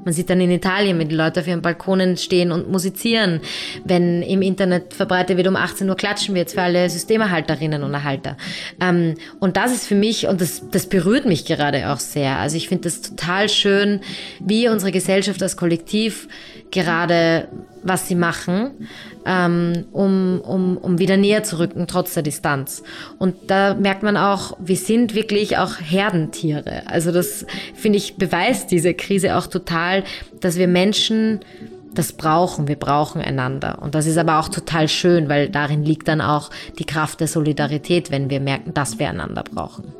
Man sieht dann in Italien, wenn die Leute auf ihren Balkonen stehen und musizieren, wenn im Internet verbreitet wird, um 18 Uhr klatschen wir jetzt für alle Systemerhalterinnen und Erhalter. Und das ist für mich, und das berührt mich gerade auch sehr. Also ich finde das total schön, wie unsere Gesellschaft als Kollektiv gerade, was sie machen, um wieder näher zu rücken, trotz der Distanz. Und da merkt man auch, wir sind wirklich auch Herdentiere. Also das, finde ich, beweist diese Krise auch total, dass wir Menschen das brauchen. Wir brauchen einander. Und das ist aber auch total schön, weil darin liegt dann auch die Kraft der Solidarität, wenn wir merken, dass wir einander brauchen.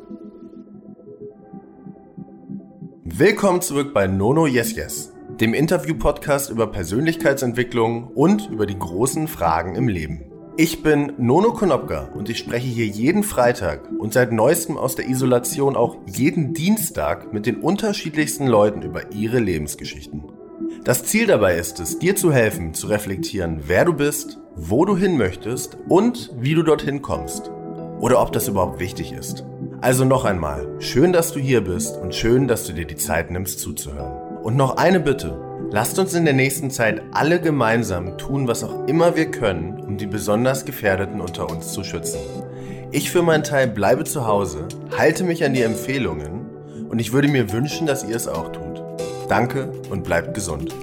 Willkommen zurück bei Nono Yes Yes, dem Interview-Podcast über Persönlichkeitsentwicklung und über die großen Fragen im Leben. Ich bin Nono Konopka und ich spreche hier jeden Freitag und seit neuestem aus der Isolation auch jeden Dienstag mit den unterschiedlichsten Leuten über ihre Lebensgeschichten. Das Ziel dabei ist es, dir zu helfen, zu reflektieren, wer du bist, wo du hin möchtest und wie du dorthin kommst. Oder ob das überhaupt wichtig ist. Also noch einmal, schön, dass du hier bist und schön, dass du dir die Zeit nimmst zuzuhören. Und noch eine Bitte, lasst uns in der nächsten Zeit alle gemeinsam tun, was auch immer wir können, um die besonders Gefährdeten unter uns zu schützen. Ich für meinen Teil bleibe zu Hause, halte mich an die Empfehlungen und ich würde mir wünschen, dass ihr es auch tut. Danke und bleibt gesund.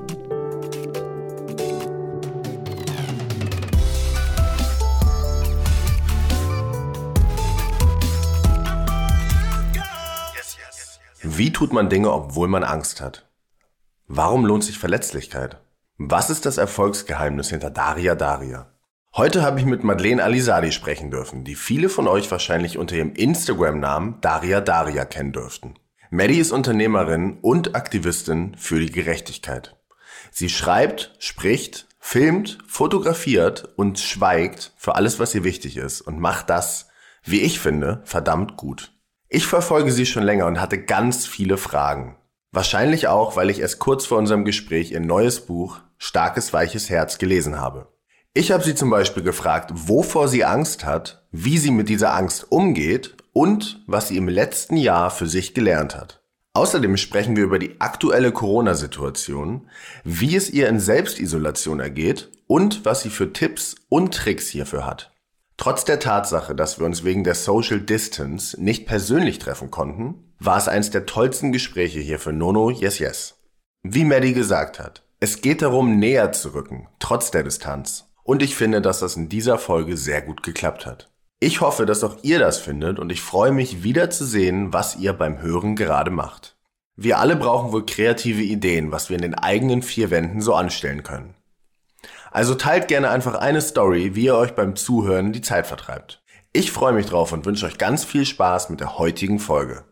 Wie tut man Dinge, obwohl man Angst hat? Warum lohnt sich Verletzlichkeit? Was ist das Erfolgsgeheimnis hinter Daria Daria? Heute habe ich mit Madeleine Alizadeh sprechen dürfen, die viele von euch wahrscheinlich unter ihrem Instagram-Namen Daria Daria kennen dürften. Maddie ist Unternehmerin und Aktivistin für die Gerechtigkeit. Sie schreibt, spricht, filmt, fotografiert und schweigt für alles, was ihr wichtig ist und macht das, wie ich finde, verdammt gut. Ich verfolge sie schon länger und hatte ganz viele Fragen. Wahrscheinlich auch, weil ich erst kurz vor unserem Gespräch ihr neues Buch Starkes, weiches Herz gelesen habe. Ich habe sie zum Beispiel gefragt, wovor sie Angst hat, wie sie mit dieser Angst umgeht und was sie im letzten Jahr für sich gelernt hat. Außerdem sprechen wir über die aktuelle Corona-Situation, wie es ihr in Selbstisolation ergeht und was sie für Tipps und Tricks hierfür hat. Trotz der Tatsache, dass wir uns wegen der Social Distance nicht persönlich treffen konnten, war es eines der tollsten Gespräche hier für Nono Yes Yes. Wie Maddie gesagt hat, es geht darum, näher zu rücken, trotz der Distanz. Und ich finde, dass das in dieser Folge sehr gut geklappt hat. Ich hoffe, dass auch ihr das findet und ich freue mich, wieder zu sehen, was ihr beim Hören gerade macht. Wir alle brauchen wohl kreative Ideen, was wir in den eigenen vier Wänden so anstellen können. Also teilt gerne einfach eine Story, wie ihr euch beim Zuhören die Zeit vertreibt. Ich freue mich drauf und wünsche euch ganz viel Spaß mit der heutigen Folge.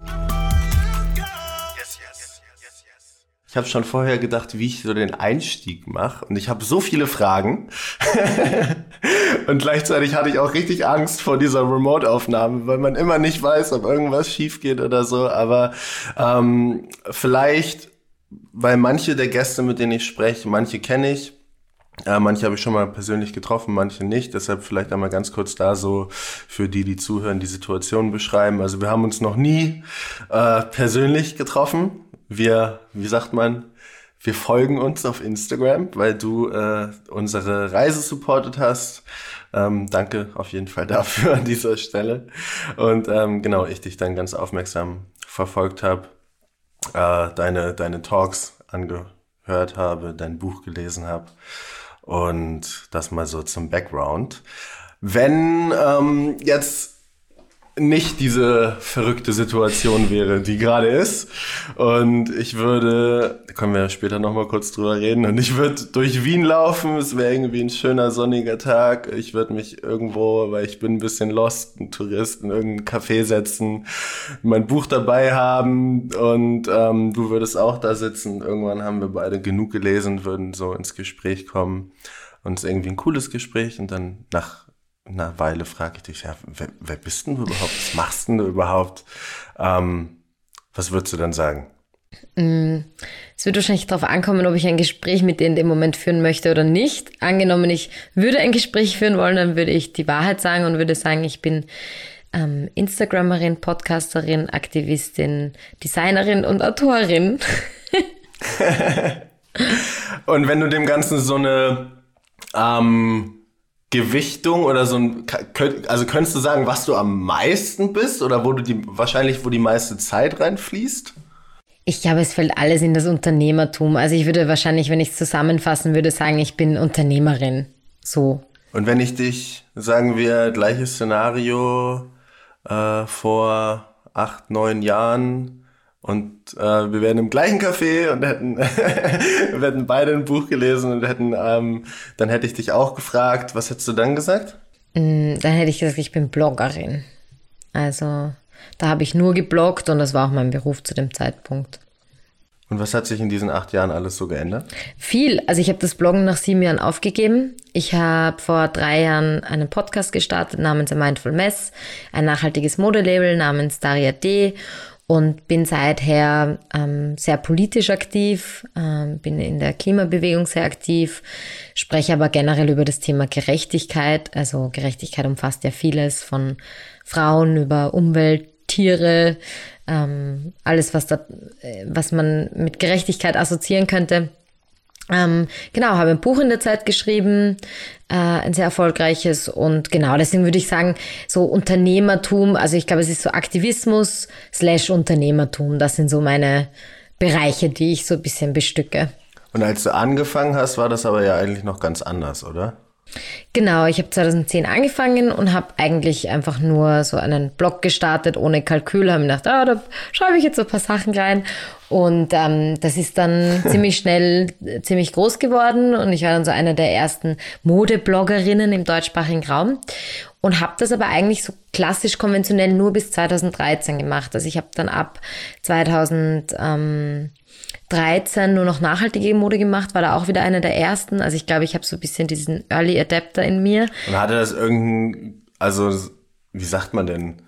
Ich habe schon vorher gedacht, wie ich so den Einstieg mache und ich habe so viele Fragen und gleichzeitig hatte ich auch richtig Angst vor dieser Remote-Aufnahme, weil man immer nicht weiß, ob irgendwas schief geht oder so, aber vielleicht, weil manche der Gäste, mit denen ich spreche, manche kenne ich, manche habe ich schon mal persönlich getroffen, manche nicht. Deshalb vielleicht einmal ganz kurz da so für die zuhören, die Situation beschreiben. Also wir haben uns noch nie persönlich getroffen. Wir folgen uns auf Instagram, weil du unsere Reise supportet hast. Danke auf jeden Fall dafür an dieser Stelle. Und genau, ich dich dann ganz aufmerksam verfolgt habe, deine Talks angehört habe, dein Buch gelesen habe. Und das mal so zum Background. Wenn jetzt nicht diese verrückte Situation wäre, die gerade ist, und ich würde, da können wir später nochmal kurz drüber reden, und ich würde durch Wien laufen, es wäre irgendwie ein schöner sonniger Tag, ich würde mich irgendwo, weil ich bin ein bisschen lost, ein Tourist, in irgendein Café setzen, mein Buch dabei haben und du würdest auch da sitzen, irgendwann haben wir beide genug gelesen, würden so ins Gespräch kommen und es ist irgendwie ein cooles Gespräch und dann nach einer Weile frage ich dich, ja, wer bist denn du überhaupt? Was machst denn du überhaupt? Was würdest du dann sagen? Es wird wahrscheinlich darauf ankommen, ob ich ein Gespräch mit dir in dem Moment führen möchte oder nicht. Angenommen, ich würde ein Gespräch führen wollen, dann würde ich die Wahrheit sagen und würde sagen, ich bin Instagramerin, Podcasterin, Aktivistin, Designerin und Autorin. Und wenn du dem Ganzen so eine Gewichtung oder so ein, also könntest du sagen, was du am meisten bist oder wo die meiste Zeit reinfließt? Ich glaube, es fällt alles in das Unternehmertum. Also ich würde wahrscheinlich, wenn ich es zusammenfassen würde, sagen, ich bin Unternehmerin. So. Und wenn ich dich, sagen wir, gleiches Szenario vor 8, 9 Jahren und wir wären im gleichen Café und wir hätten beide ein Buch gelesen und dann hätte ich dich auch gefragt, was hättest du dann gesagt? Dann hätte ich gesagt, ich bin Bloggerin. Also da habe ich nur gebloggt und das war auch mein Beruf zu dem Zeitpunkt. Und was hat sich in diesen 8 Jahren alles so geändert? Viel. Also ich habe das Bloggen nach 7 Jahren aufgegeben. Ich habe vor 3 Jahren einen Podcast gestartet namens A Mindful Mess, ein nachhaltiges Modelabel namens Daria D. Und bin seither sehr politisch aktiv, bin in der Klimabewegung sehr aktiv, spreche aber generell über das Thema Gerechtigkeit. Also Gerechtigkeit umfasst ja vieles, von Frauen über Umwelt, Tiere, alles, was man mit Gerechtigkeit assoziieren könnte. Genau, habe ein Buch in der Zeit geschrieben, ein sehr erfolgreiches, und genau, deswegen würde ich sagen, so Unternehmertum, also ich glaube, es ist so Aktivismus / Unternehmertum, das sind so meine Bereiche, die ich so ein bisschen bestücke. Und als du angefangen hast, war das aber ja eigentlich noch ganz anders, oder? Genau, ich habe 2010 angefangen und habe eigentlich einfach nur so einen Blog gestartet, ohne Kalkül, habe mir gedacht, da schreibe ich jetzt so ein paar Sachen rein. Und das ist dann ziemlich schnell ziemlich groß geworden und ich war dann so eine der ersten Modebloggerinnen im deutschsprachigen Raum und habe das aber eigentlich so klassisch konventionell nur bis 2013 gemacht. Also ich habe dann ab 2013 nur noch nachhaltige Mode gemacht, war da auch wieder eine der ersten. Also ich glaube, ich habe so ein bisschen diesen Early Adapter in mir. Und hatte das also wie sagt man denn,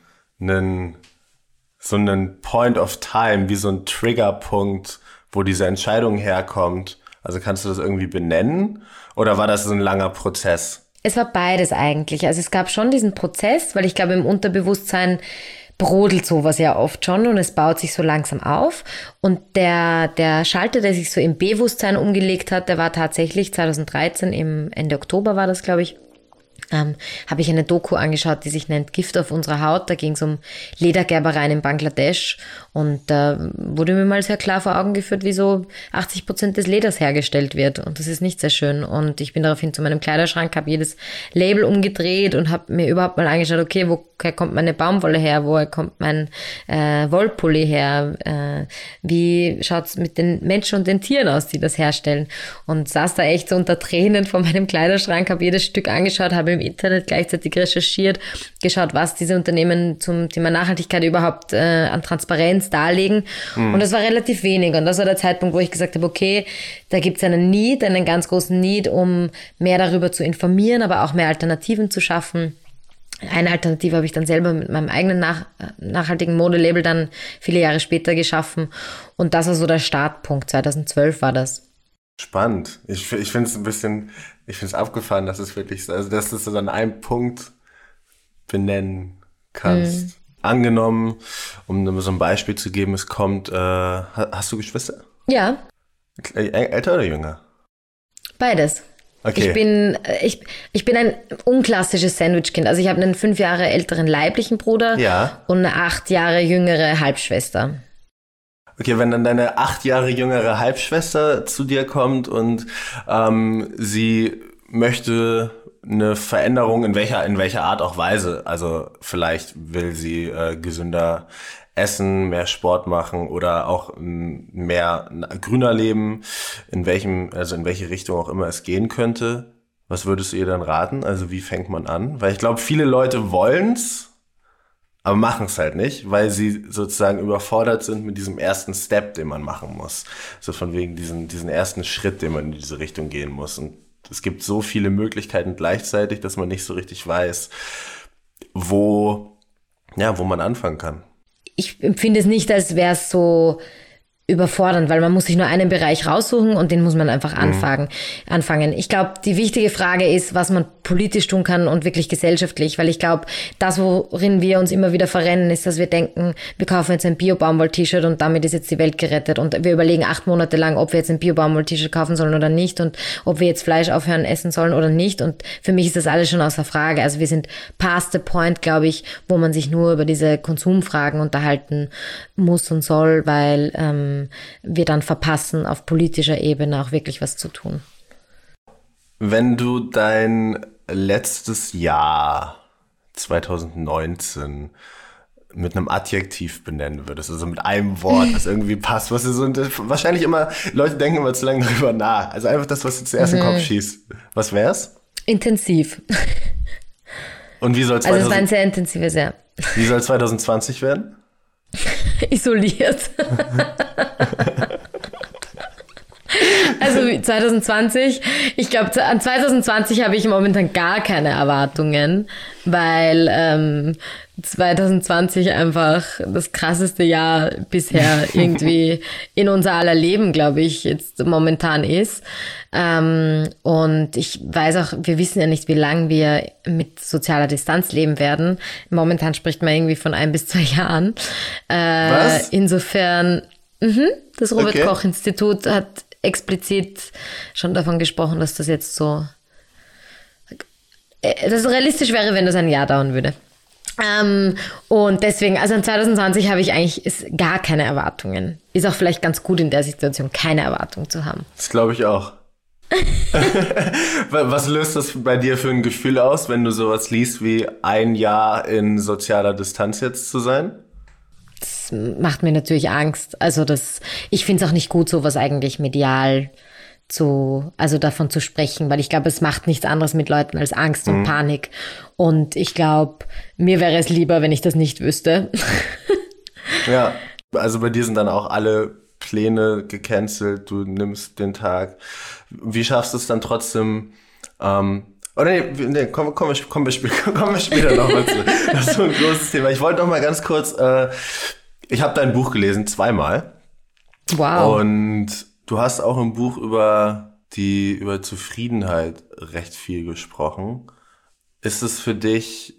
so einen Point of Time, wie so ein Triggerpunkt, wo diese Entscheidung herkommt? Also kannst du das irgendwie benennen? Oder war das so ein langer Prozess? Es war beides eigentlich. Also es gab schon diesen Prozess, weil ich glaube, im Unterbewusstsein brodelt sowas ja oft schon und es baut sich so langsam auf. Und der Schalter, der sich so im Bewusstsein umgelegt hat, der war tatsächlich 2013, Ende Oktober war das, glaube ich, habe ich eine Doku angeschaut, die sich nennt Gift auf unserer Haut. Da ging es um Ledergerbereien in Bangladesch und da wurde mir mal sehr klar vor Augen geführt, wie so 80% des Leders hergestellt wird und das ist nicht sehr schön. Und ich bin daraufhin zu meinem Kleiderschrank, habe jedes Label umgedreht und habe mir überhaupt mal angeschaut, okay, woher kommt meine Baumwolle her, woher kommt mein Wollpulli her, wie schaut's mit den Menschen und den Tieren aus, die das herstellen. Und saß da echt so unter Tränen vor meinem Kleiderschrank, habe jedes Stück angeschaut, habe im Internet gleichzeitig recherchiert, geschaut, was diese Unternehmen zum Thema Nachhaltigkeit überhaupt an Transparenz darlegen. Und das war relativ wenig. Und das war der Zeitpunkt, wo ich gesagt habe, okay, da gibt es einen ganz großen Need, um mehr darüber zu informieren, aber auch mehr Alternativen zu schaffen. Eine Alternative habe ich dann selber mit meinem eigenen nachhaltigen Modelabel dann viele Jahre später geschaffen. Und das war so der Startpunkt. 2012 war das. Spannend. Ich finde es ich finde es abgefahren, dass es wirklich, also dass du es so an einem Punkt benennen kannst. Angenommen, um so ein Beispiel zu geben, es kommt, hast du Geschwister? Ja. Älter oder jünger? Beides. Okay. Ich bin ein unklassisches Sandwich-Kind. Also ich habe einen 5 Jahre älteren leiblichen Bruder und eine 8 Jahre jüngere Halbschwester. Okay, wenn dann deine 8 Jahre jüngere Halbschwester zu dir kommt und sie möchte eine Veränderung in welcher Art auch Weise, also vielleicht will sie gesünder essen, mehr Sport machen oder auch mehr grüner leben, in welche Richtung auch immer es gehen könnte. Was würdest du ihr dann raten? Also wie fängt man an? Weil ich glaube, viele Leute wollen's, aber machen es halt nicht, weil sie sozusagen überfordert sind mit diesem ersten Step, den man machen muss. So von wegen diesen ersten Schritt, den man in diese Richtung gehen muss. Und es gibt so viele Möglichkeiten gleichzeitig, dass man nicht so richtig weiß, wo man anfangen kann. Ich empfinde es nicht, als wäre es so überfordernd, weil man muss sich nur einen Bereich raussuchen und den muss man einfach anfangen. Ich glaube, die wichtige Frage ist, was man politisch tun kann und wirklich gesellschaftlich, weil ich glaube, das, worin wir uns immer wieder verrennen, ist, dass wir denken, wir kaufen jetzt ein Bio-Baumwoll-T-Shirt und damit ist jetzt die Welt gerettet und wir überlegen 8 Monate lang, ob wir jetzt ein Bio-Baumwoll-T-Shirt kaufen sollen oder nicht und ob wir jetzt Fleisch aufhören essen sollen oder nicht, und für mich ist das alles schon außer Frage. Also wir sind past the point, glaube ich, wo man sich nur über diese Konsumfragen unterhalten muss und soll, weil wir dann verpassen, auf politischer Ebene auch wirklich was zu tun. Wenn du dein letztes Jahr 2019 mit einem Adjektiv benennen würdest, also mit einem Wort, das irgendwie passt, was so, wahrscheinlich immer, Leute denken immer zu lange darüber nach, also einfach das, was dir zuerst in den Kopf schießt. Was wär's? Intensiv. Und wie soll Also es war ein sehr intensives Jahr. Wie soll 2020 werden? Isoliert. Also 2020, ich glaube, an 2020 habe ich momentan gar keine Erwartungen, weil 2020 einfach das krasseste Jahr bisher irgendwie in unser aller Leben, glaube ich, jetzt momentan ist. Und ich weiß auch, wir wissen ja nicht, wie lange wir mit sozialer Distanz leben werden. Momentan spricht man irgendwie von 1 bis 2 Jahren. Was? Insofern, das Robert-Koch-Institut hat explizit schon davon gesprochen, dass das jetzt so, dass es realistisch wäre, wenn das ein Jahr dauern würde. Und deswegen, also in 2020 habe ich eigentlich gar keine Erwartungen. Ist auch vielleicht ganz gut in der Situation, keine Erwartung zu haben. Das glaube ich auch. Was löst das bei dir für ein Gefühl aus, wenn du sowas liest wie 1 Jahr in sozialer Distanz jetzt zu sein? Das macht mir natürlich Angst. Also ich finde es auch nicht gut, sowas eigentlich medial also davon zu sprechen, weil ich glaube, es macht nichts anderes mit Leuten als Angst und Panik. Und ich glaube, mir wäre es lieber, wenn ich das nicht wüsste. Ja, also bei dir sind dann auch alle Pläne gecancelt, du nimmst den Tag. Wie schaffst du es dann trotzdem, kommen wir später nochmal zu. Das ist so ein großes Thema. Ich wollte noch mal ganz kurz, ich habe dein Buch gelesen, 2-mal. Wow. Und du hast auch im Buch über Zufriedenheit recht viel gesprochen. Ist es für dich,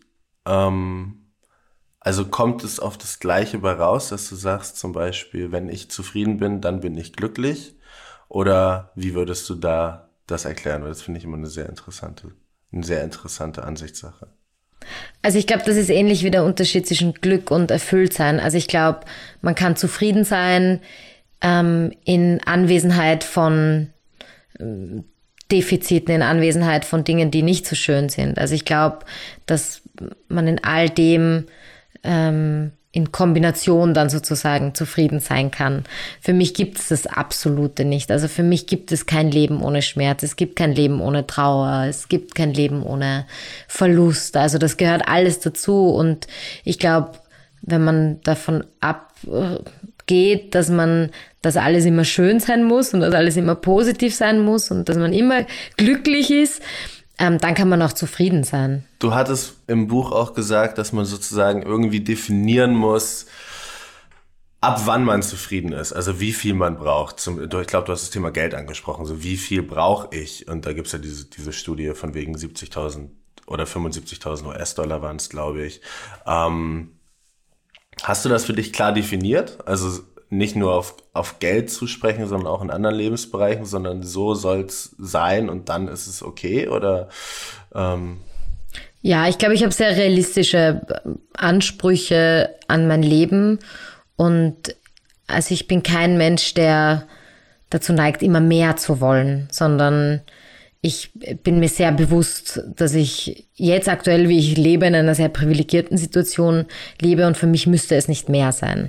also kommt es auf das Gleiche bei raus, dass du sagst zum Beispiel, wenn ich zufrieden bin, dann bin ich glücklich? Oder wie würdest du da das erklären? Weil das finde ich immer eine sehr interessante Ansichtssache. Also ich glaube, das ist ähnlich wie der Unterschied zwischen Glück und Erfülltsein. Also ich glaube, man kann zufrieden sein in Anwesenheit von Defiziten, in Anwesenheit von Dingen, die nicht so schön sind. Also ich glaube, dass man in all dem in Kombination dann sozusagen zufrieden sein kann. Für mich gibt es das Absolute nicht. Also für mich gibt es kein Leben ohne Schmerz. Es gibt kein Leben ohne Trauer. Es gibt kein Leben ohne Verlust. Also das gehört alles dazu. Und ich glaube, wenn man davon abgeht, dass alles immer schön sein muss und dass alles immer positiv sein muss und dass man immer glücklich ist, dann kann man auch zufrieden sein. Du hattest im Buch auch gesagt, dass man sozusagen irgendwie definieren muss, ab wann man zufrieden ist, also wie viel man braucht. Ich glaube, du hast das Thema Geld angesprochen, so wie viel brauche ich? Und da gibt es ja diese Studie von wegen 70.000 oder 75.000 US-Dollar waren es, glaube ich. Hast du das für dich klar definiert? Also nicht nur auf Geld zu sprechen, sondern auch in anderen Lebensbereichen, sondern so soll es sein und dann ist es okay, oder? Ja, ich glaube, ich habe sehr realistische Ansprüche an mein Leben und also ich bin kein Mensch, der dazu neigt, immer mehr zu wollen, sondern ich bin mir sehr bewusst, dass ich jetzt aktuell, wie ich lebe, in einer sehr privilegierten Situation lebe und für mich müsste es nicht mehr sein.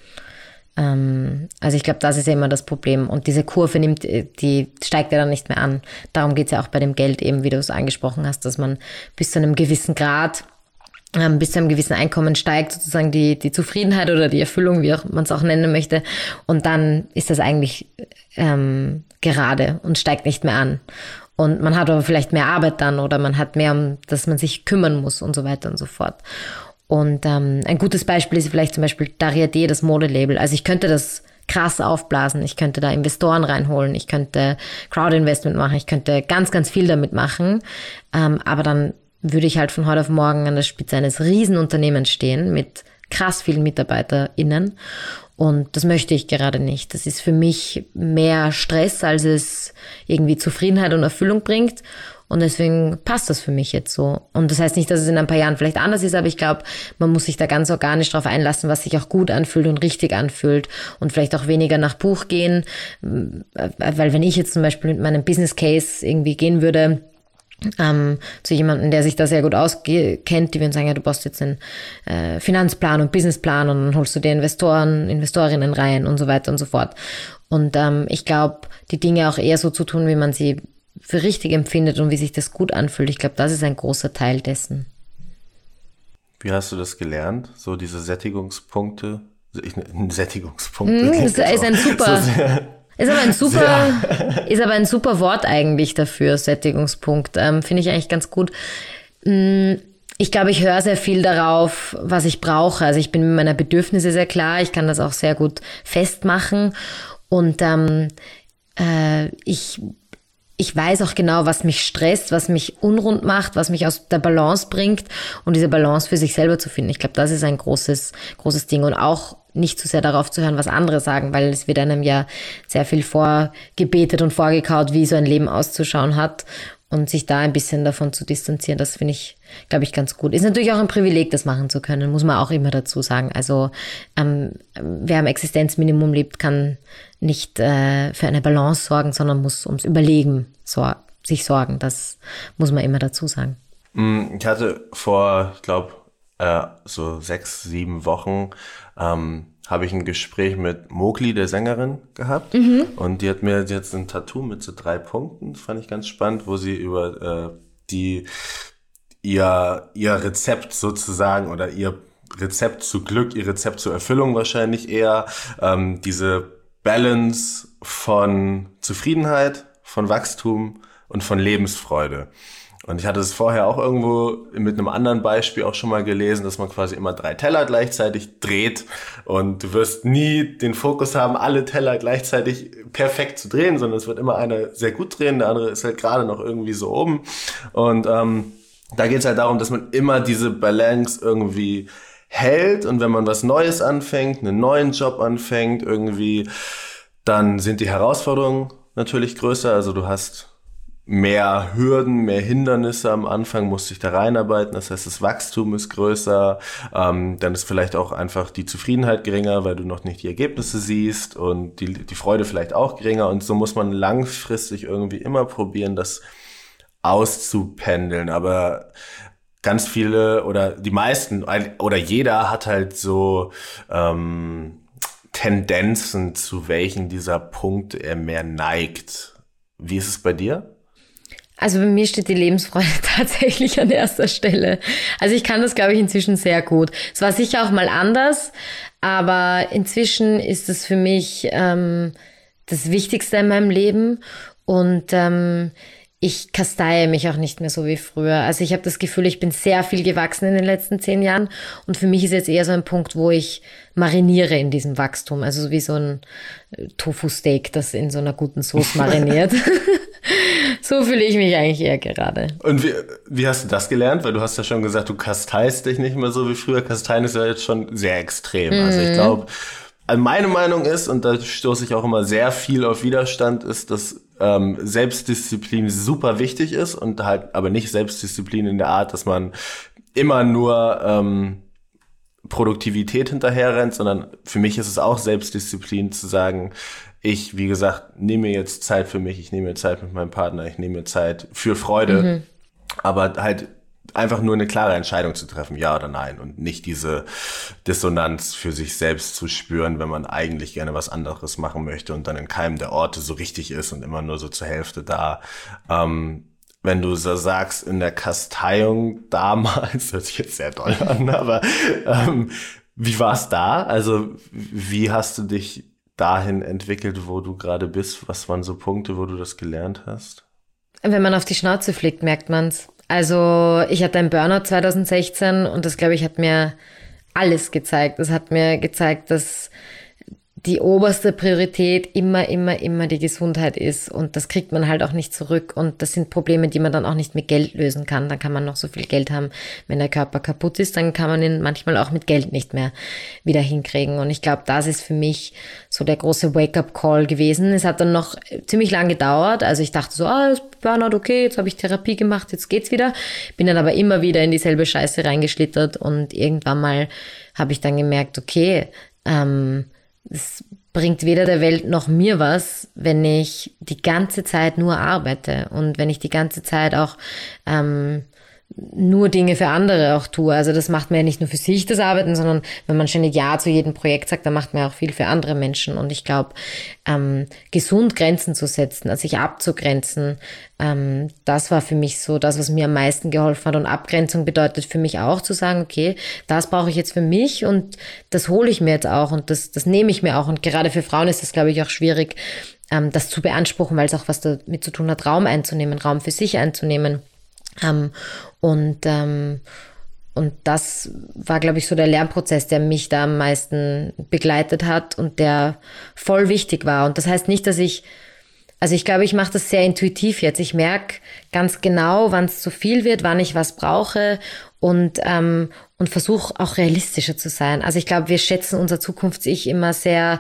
Also ich glaube, das ist ja immer das Problem. Und diese Kurve die steigt ja dann nicht mehr an. Darum geht es ja auch bei dem Geld eben, wie du es angesprochen hast, dass man bis zu einem gewissen Grad, bis zu einem gewissen Einkommen steigt, sozusagen die Zufriedenheit oder die Erfüllung, wie auch man es auch nennen möchte. Und dann ist das eigentlich gerade und steigt nicht mehr an. Und man hat aber vielleicht mehr Arbeit dann oder man hat mehr, um das man sich kümmern muss und so weiter und so fort. Und ein gutes Beispiel ist vielleicht zum Beispiel Daria D, das Modelabel. Also ich könnte das krass aufblasen. Ich könnte da Investoren reinholen, ich könnte Crowdinvestment machen, ich könnte ganz, ganz viel damit machen. Aber dann würde ich halt von heute auf morgen an der Spitze eines Riesenunternehmens stehen mit krass vielen MitarbeiterInnen. Und das möchte ich gerade nicht. Das ist für mich mehr Stress, als es irgendwie Zufriedenheit und Erfüllung bringt. Und deswegen passt das für mich jetzt so. Und das heißt nicht, dass es in ein paar Jahren vielleicht anders ist, aber ich glaube, man muss sich da ganz organisch drauf einlassen, was sich auch gut anfühlt und richtig anfühlt und vielleicht auch weniger nach Buch gehen. Weil wenn ich jetzt zum Beispiel mit meinem Business Case irgendwie gehen würde, zu jemandem, der sich da sehr gut auskennt, die würden sagen, ja, du brauchst jetzt einen Finanzplan und Businessplan und dann holst du dir Investorinnen rein und so weiter und so fort. Und ich glaube, die Dinge auch eher so zu tun, wie man sie für richtig empfindet und wie sich das gut anfühlt. Ich glaube, das ist ein großer Teil dessen. Wie hast du das gelernt? So diese Sättigungspunkte? Sättigungspunkte. Das ist ein super... Ist aber ein super Wort eigentlich dafür, Sättigungspunkt. Finde ich eigentlich ganz gut. Ich glaube, ich höre sehr viel darauf, was ich brauche. Also ich bin mit meiner Bedürfnisse sehr klar. Ich kann das auch sehr gut festmachen. Und ich weiß auch genau, was mich stresst, was mich unrund macht, was mich aus der Balance bringt und diese Balance für sich selber zu finden. Ich glaube, das ist ein großes Ding und auch nicht zu sehr darauf zu hören, was andere sagen, weil es wird einem ja sehr viel vorgebetet und vorgekaut, wie so ein Leben auszuschauen hat und sich da ein bisschen davon zu distanzieren, das finde ich, glaube ich, ganz gut. Ist natürlich auch ein Privileg, das machen zu können, muss man auch immer dazu sagen. Also wer am Existenzminimum lebt, kann nicht für eine Balance sorgen, sondern muss ums Überleben sich sorgen. Das muss man immer dazu sagen. Ich hatte vor, ich glaube, so 6, 7 Wochen habe ich ein Gespräch mit Mowgli, der Sängerin, gehabt. Und die hat mir jetzt ein Tattoo mit so 3 Punkten, das fand ich ganz spannend, wo sie über ihr Rezept sozusagen oder ihr Rezept zu Glück, ihr Rezept zur Erfüllung wahrscheinlich eher, diese Balance von Zufriedenheit, von Wachstum und von Lebensfreude. Und ich hatte es vorher auch irgendwo mit einem anderen Beispiel auch schon mal gelesen, dass man quasi immer 3 Teller gleichzeitig dreht und du wirst nie den Fokus haben, alle Teller gleichzeitig perfekt zu drehen, sondern es wird immer einer sehr gut drehen, der andere ist halt gerade noch irgendwie so oben. Und da geht es halt darum, dass man immer diese Balance irgendwie hält und wenn man was Neues anfängt, einen neuen Job anfängt irgendwie, dann sind die Herausforderungen natürlich größer. Also du hast mehr Hürden, mehr Hindernisse am Anfang, musst dich da reinarbeiten. Das heißt, das Wachstum ist größer. Dann ist vielleicht auch einfach die Zufriedenheit geringer, weil du noch nicht die Ergebnisse siehst und die Freude vielleicht auch geringer. Und so muss man langfristig irgendwie immer probieren, das auszupendeln. Aber ganz viele oder die meisten oder jeder hat halt so Tendenzen, zu welchen dieser Punkte er mehr neigt. Wie ist es bei dir? Also bei mir steht die Lebensfreude tatsächlich an erster Stelle. Also ich kann das, glaube ich, inzwischen sehr gut. Es war sicher auch mal anders, aber inzwischen ist es für mich das Wichtigste in meinem Leben und ich kasteie mich auch nicht mehr so wie früher. Also ich habe das Gefühl, ich bin sehr viel gewachsen in den letzten 10 Jahren und für mich ist jetzt eher so ein Punkt, wo ich mariniere in diesem Wachstum. Also wie so ein Tofu-Steak, das in so einer guten Soße mariniert. So fühle ich mich eigentlich eher gerade. Und wie hast du das gelernt? Weil du hast ja schon gesagt, du kasteist dich nicht mehr so wie früher. Kasteien ist ja jetzt schon sehr extrem. Also ich glaube, meine Meinung ist, und da stoße ich auch immer sehr viel auf Widerstand, ist, dass Selbstdisziplin super wichtig ist und halt aber nicht Selbstdisziplin in der Art, dass man immer nur Produktivität hinterher rennt, sondern für mich ist es auch Selbstdisziplin zu sagen, ich, wie gesagt, nehme mir jetzt Zeit für mich, ich nehme mir Zeit mit meinem Partner, ich nehme mir Zeit für Freude, aber halt einfach nur eine klare Entscheidung zu treffen, ja oder nein und nicht diese Dissonanz für sich selbst zu spüren, wenn man eigentlich gerne was anderes machen möchte und dann in keinem der Orte so richtig ist und immer nur so zur Hälfte da. Wenn du so sagst, in der Kasteiung damals, hört sich jetzt sehr doll an, aber wie war es da? Also wie hast du dich dahin entwickelt, wo du gerade bist? Was waren so Punkte, wo du das gelernt hast? Wenn man auf die Schnauze fliegt, merkt man's. Also ich hatte einen Burnout 2016 und das, glaube ich, hat mir alles gezeigt. Das hat mir gezeigt, dass die oberste Priorität immer die Gesundheit ist. Und das kriegt man halt auch nicht zurück. Und das sind Probleme, die man dann auch nicht mit Geld lösen kann. Dann kann man noch so viel Geld haben. Wenn der Körper kaputt ist, dann kann man ihn manchmal auch mit Geld nicht mehr wieder hinkriegen. Und ich glaube, das ist für mich so der große Wake-up-Call gewesen. Es hat dann noch ziemlich lang gedauert. Also ich dachte so, ist Burnout okay, jetzt habe ich Therapie gemacht, jetzt geht's wieder. Bin dann aber immer wieder in dieselbe Scheiße reingeschlittert. Und irgendwann mal habe ich dann gemerkt, okay, es bringt weder der Welt noch mir was, wenn ich die ganze Zeit nur arbeite und wenn ich die ganze Zeit auch nur Dinge für andere auch tue. Also das macht man ja nicht nur für sich, das Arbeiten, sondern wenn man ständig Ja zu jedem Projekt sagt, dann macht man ja auch viel für andere Menschen. Und ich glaube, gesund Grenzen zu setzen, also sich abzugrenzen, das war für mich so das, was mir am meisten geholfen hat. Und Abgrenzung bedeutet für mich auch zu sagen, okay, das brauche ich jetzt für mich und das hole ich mir jetzt auch und das nehme ich mir auch. Und gerade für Frauen ist das, glaube ich, auch schwierig, das zu beanspruchen, weil es auch was damit zu tun hat, Raum einzunehmen, Raum für sich einzunehmen. Und das war, glaube ich, so der Lernprozess, der mich da am meisten begleitet hat und der voll wichtig war. Und das heißt nicht, dass ich glaube, ich mache das sehr intuitiv jetzt. Ich merke ganz genau, wann es zu viel wird, wann ich was brauche und versuche auch realistischer zu sein. Also ich glaube, wir schätzen unser Zukunfts-Ich immer sehr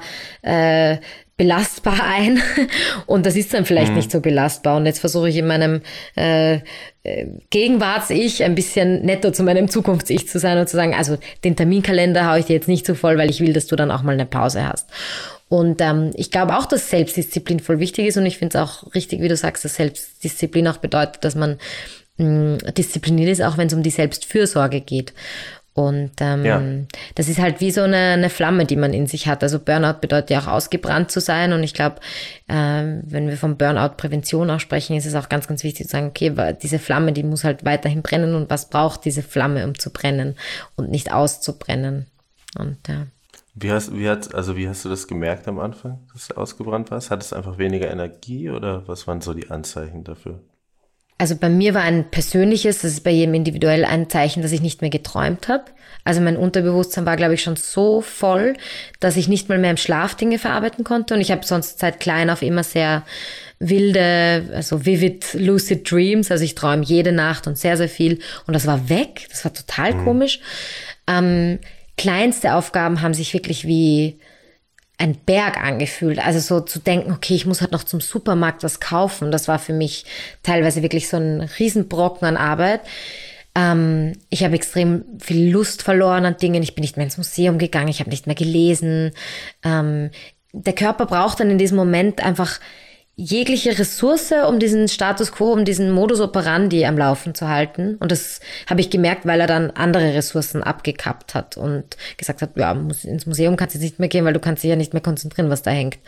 belastbar ein und das ist dann vielleicht nicht so belastbar. Und jetzt versuche ich in meinem Gegenwarts-Ich ein bisschen netter zu meinem Zukunfts-Ich zu sein und zu sagen, also den Terminkalender haue ich dir jetzt nicht so voll, weil ich will, dass du dann auch mal eine Pause hast. Und ich glaube auch, dass Selbstdisziplin voll wichtig ist und ich finde es auch richtig, wie du sagst, dass Selbstdisziplin auch bedeutet, dass man diszipliniert ist, auch wenn es um die Selbstfürsorge geht. Und das ist halt wie so eine Flamme, die man in sich hat. Also Burnout bedeutet ja auch ausgebrannt zu sein. Und ich glaube, wenn wir von Burnout-Prävention auch sprechen, ist es auch ganz, ganz wichtig zu sagen, okay, diese Flamme, die muss halt weiterhin brennen. Und was braucht diese Flamme, um zu brennen und nicht auszubrennen? Und Wie hast du das gemerkt am Anfang, dass du ausgebrannt warst? Hattest du einfach weniger Energie oder was waren so die Anzeichen dafür? Also bei mir war ein persönliches, das ist bei jedem individuell ein Zeichen, dass ich nicht mehr geträumt habe. Also mein Unterbewusstsein war, glaube ich, schon so voll, dass ich nicht mal mehr im Schlaf Dinge verarbeiten konnte. Und ich habe sonst seit klein auf immer sehr wilde, also vivid, lucid dreams. Also ich träume jede Nacht und sehr, sehr viel. Und das war weg. Das war total komisch. Kleinste Aufgaben haben sich wirklich wie ein Berg angefühlt. Also so zu denken, okay, ich muss halt noch zum Supermarkt was kaufen. Das war für mich teilweise wirklich so ein Riesenbrocken an Arbeit. Ich habe extrem viel Lust verloren an Dingen. Ich bin nicht mehr ins Museum gegangen. Ich habe nicht mehr gelesen. Der Körper braucht dann in diesem Moment einfach jegliche Ressource, um diesen Status quo, um diesen Modus operandi am Laufen zu halten. Und das habe ich gemerkt, weil er dann andere Ressourcen abgekappt hat und gesagt hat, ja, ins Museum kannst du jetzt nicht mehr gehen, weil du kannst dich ja nicht mehr konzentrieren, was da hängt.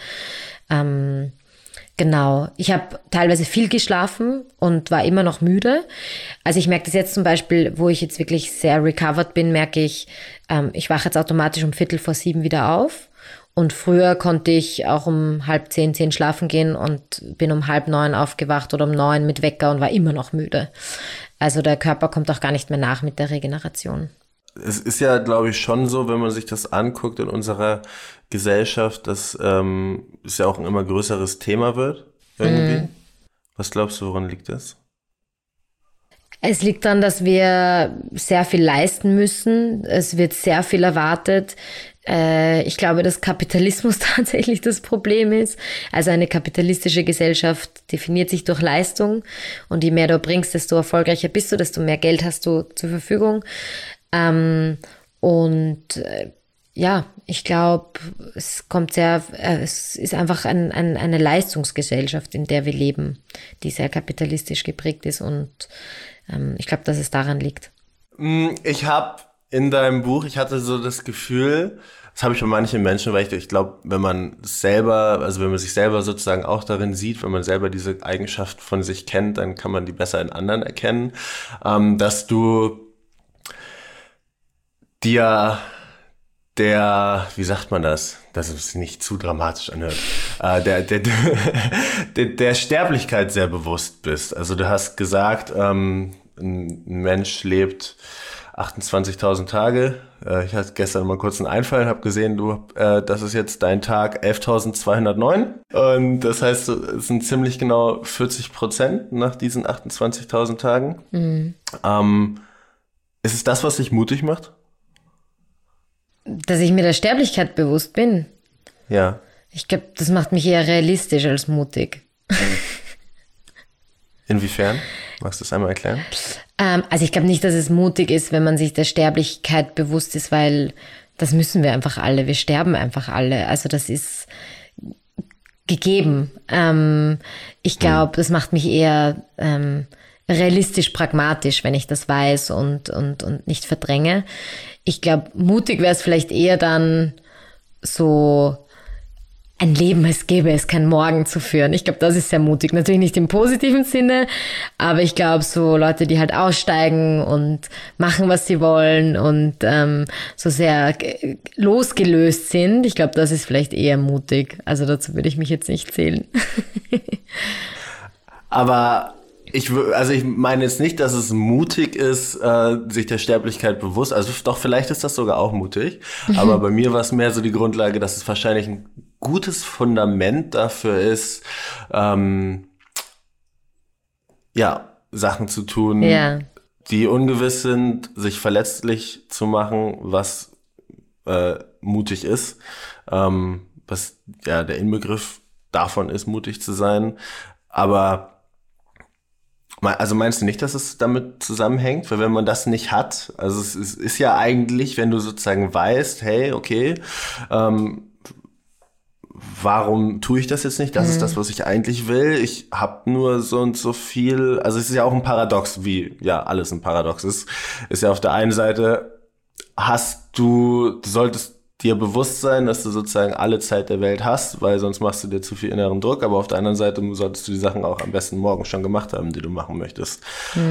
Genau. Ich habe teilweise viel geschlafen und war immer noch müde. Also ich merke das jetzt zum Beispiel, wo ich jetzt wirklich sehr recovered bin, merke ich, ich wache jetzt automatisch um 6:45 wieder auf. Und früher konnte ich auch um 8:30, 10 schlafen gehen und bin um 8:30 aufgewacht oder um 9 mit Wecker und war immer noch müde. Also der Körper kommt auch gar nicht mehr nach mit der Regeneration. Es ist ja, glaube ich, schon so, wenn man sich das anguckt in unserer Gesellschaft, dass es ja auch ein immer größeres Thema wird irgendwie. Was glaubst du, woran liegt das? Es liegt daran, dass wir sehr viel leisten müssen. Es wird sehr viel erwartet. Ich glaube, dass Kapitalismus tatsächlich das Problem ist. Also eine kapitalistische Gesellschaft definiert sich durch Leistung. Und je mehr du bringst, desto erfolgreicher bist du, desto mehr Geld hast du zur Verfügung. Ja, ich glaube, es ist einfach eine Leistungsgesellschaft, in der wir leben, die sehr kapitalistisch geprägt ist und ich glaube, dass es daran liegt. Ich habe in deinem Buch, ich hatte so das Gefühl, das habe ich bei manchen Menschen, weil ich glaube, wenn man sich selber sozusagen auch darin sieht, wenn man selber diese Eigenschaft von sich kennt, dann kann man die besser in anderen erkennen, dass du dir wie sagt man das, dass es nicht zu dramatisch anhört, der Sterblichkeit sehr bewusst bist. Also du hast gesagt, ein Mensch lebt 28.000 Tage. Ich hatte gestern mal kurz einen Einfall und habe gesehen, das ist jetzt dein Tag 11.209. Und das heißt, es sind ziemlich genau 40% nach diesen 28.000 Tagen. Mhm. Ist es das, was dich mutig macht? Dass ich mir der Sterblichkeit bewusst bin. Ja. Ich glaube, das macht mich eher realistisch als mutig. Inwiefern? Magst du das einmal erklären? Also ich glaube nicht, dass es mutig ist, wenn man sich der Sterblichkeit bewusst ist, weil das müssen wir einfach alle. Wir sterben einfach alle. Also das ist gegeben. Ich glaube, das macht mich eher realistisch pragmatisch, wenn ich das weiß und nicht verdränge. Ich glaube, mutig wäre es vielleicht eher dann so ein Leben, als gäbe es kein Morgen zu führen. Ich glaube, das ist sehr mutig. Natürlich nicht im positiven Sinne, aber ich glaube, so Leute, die halt aussteigen und machen, was sie wollen und so sehr losgelöst sind, ich glaube, das ist vielleicht eher mutig. Also dazu würde ich mich jetzt nicht zählen. Aber ich meine jetzt nicht, dass es mutig ist, sich der Sterblichkeit bewusst, also doch, vielleicht ist das sogar auch mutig, aber bei mir war es mehr so die Grundlage, dass es wahrscheinlich ein gutes Fundament dafür ist, Sachen zu tun, die ungewiss sind, sich verletzlich zu machen, was mutig ist, was ja der Inbegriff davon ist, mutig zu sein, aber also meinst du nicht, dass es damit zusammenhängt? Weil wenn man das nicht hat, also es ist ja eigentlich, wenn du sozusagen weißt, hey, okay, warum tue ich das jetzt nicht? Das ist das, was ich eigentlich will. Ich habe nur so und so viel, also es ist ja auch ein Paradox, wie ja alles ein Paradox ist. Ist ja auf der einen Seite, du solltest dir bewusst sein, dass du sozusagen alle Zeit der Welt hast, weil sonst machst du dir zu viel inneren Druck, aber auf der anderen Seite solltest du die Sachen auch am besten morgen schon gemacht haben, die du machen möchtest.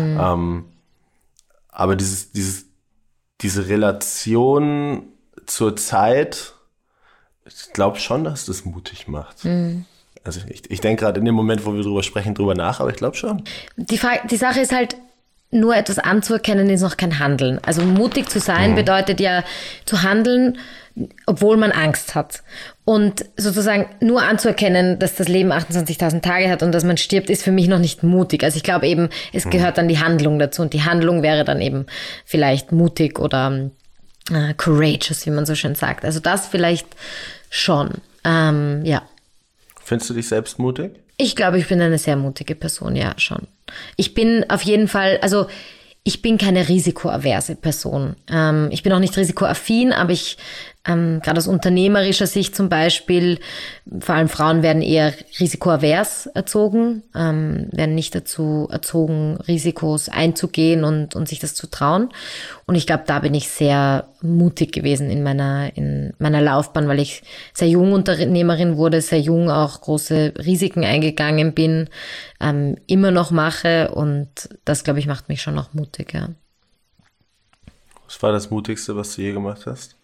Aber diese Relation zur Zeit, ich glaube schon, dass das mutig macht. Also ich denke gerade in dem Moment, wo wir drüber sprechen, drüber nach, aber ich glaube schon. Die Sache ist halt, nur etwas anzuerkennen ist noch kein Handeln. Also mutig zu sein bedeutet ja zu handeln, obwohl man Angst hat. Und sozusagen nur anzuerkennen, dass das Leben 28.000 Tage hat und dass man stirbt, ist für mich noch nicht mutig. Also ich glaube eben, es gehört dann die Handlung dazu. Und die Handlung wäre dann eben vielleicht mutig oder courageous, wie man so schön sagt. Also das vielleicht schon, ja. Findest du dich selbst mutig? Ich glaube, ich bin eine sehr mutige Person, ja, schon. Ich bin auf jeden Fall, also ich bin keine risikoaverse Person. Ich bin auch nicht risikoaffin, aber ich, gerade aus unternehmerischer Sicht zum Beispiel, vor allem Frauen werden eher risikoavers erzogen, werden nicht dazu erzogen, Risikos einzugehen und sich das zu trauen. Und ich glaube, da bin ich sehr mutig gewesen in meiner Laufbahn, weil ich sehr jung Unternehmerin wurde, sehr jung auch große Risiken eingegangen bin, immer noch mache und das, glaube ich, macht mich schon auch mutig, ja. Was war das Mutigste, was du je gemacht hast?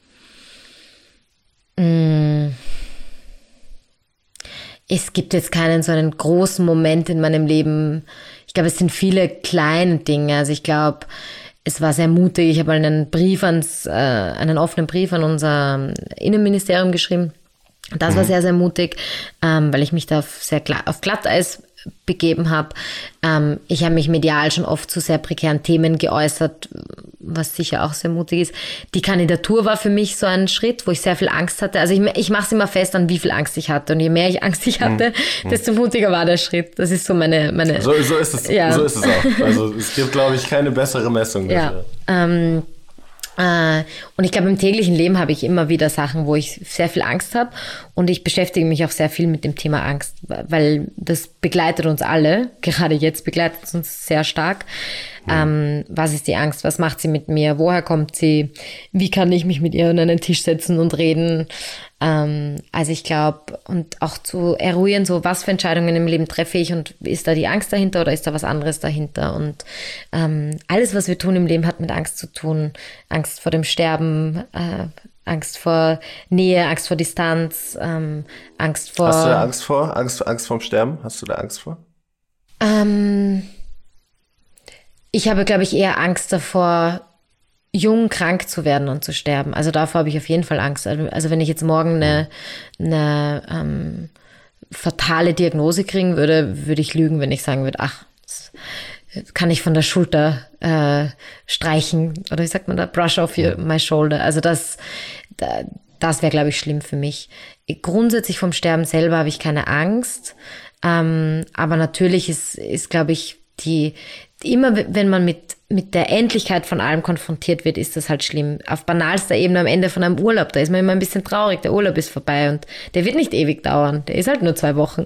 Es gibt jetzt keinen so einen großen Moment in meinem Leben. Ich glaube, es sind viele kleine Dinge. Also ich glaube, es war sehr mutig. Ich habe mal einen offenen Brief an unser Innenministerium geschrieben. Das war sehr, sehr mutig, weil ich mich da auf Glatteis begeben habe. Ich habe mich medial schon oft zu sehr prekären Themen geäußert, was sicher auch sehr mutig ist. Die Kandidatur war für mich so ein Schritt, wo ich sehr viel Angst hatte. Also ich mache es immer fest an, wie viel Angst ich hatte. Und je mehr Angst ich hatte, desto mutiger war der Schritt. Das ist so meine. So ist es. Ja. So ist es auch. Also es gibt, glaube ich, keine bessere Messung dafür. Ja. Und ich glaube, im täglichen Leben habe ich immer wieder Sachen, wo ich sehr viel Angst habe und ich beschäftige mich auch sehr viel mit dem Thema Angst, weil das begleitet uns alle, gerade jetzt begleitet es uns sehr stark. Was ist die Angst? Was macht sie mit mir? Woher kommt sie? Wie kann ich mich mit ihr an einen Tisch setzen und reden? Also ich glaube, und auch zu eruieren, so was für Entscheidungen im Leben treffe ich und ist da die Angst dahinter oder ist da was anderes dahinter? Und alles, was wir tun im Leben, hat mit Angst zu tun. Angst vor dem Sterben, Angst vor Nähe, Angst vor Distanz, Angst vor... Hast du da Angst vor? Angst vorm Sterben? Hast du da Angst vor? Ich habe, glaube ich, eher Angst davor, jung krank zu werden und zu sterben. Also davor habe ich auf jeden Fall Angst. Also wenn ich jetzt morgen eine fatale Diagnose kriegen würde, würde ich lügen, wenn ich sagen würde, ach, das kann ich von der Schulter streichen. Oder wie sagt man da? Brush off my shoulder. Also das wäre, glaube ich, schlimm für mich. Grundsätzlich vom Sterben selber habe ich keine Angst. Aber natürlich ist, glaube ich, immer wenn man mit der Endlichkeit von allem konfrontiert wird, ist das halt schlimm. Auf banalster Ebene am Ende von einem Urlaub, da ist man immer ein bisschen traurig. Der Urlaub ist vorbei und der wird nicht ewig dauern. Der ist halt nur 2 Wochen.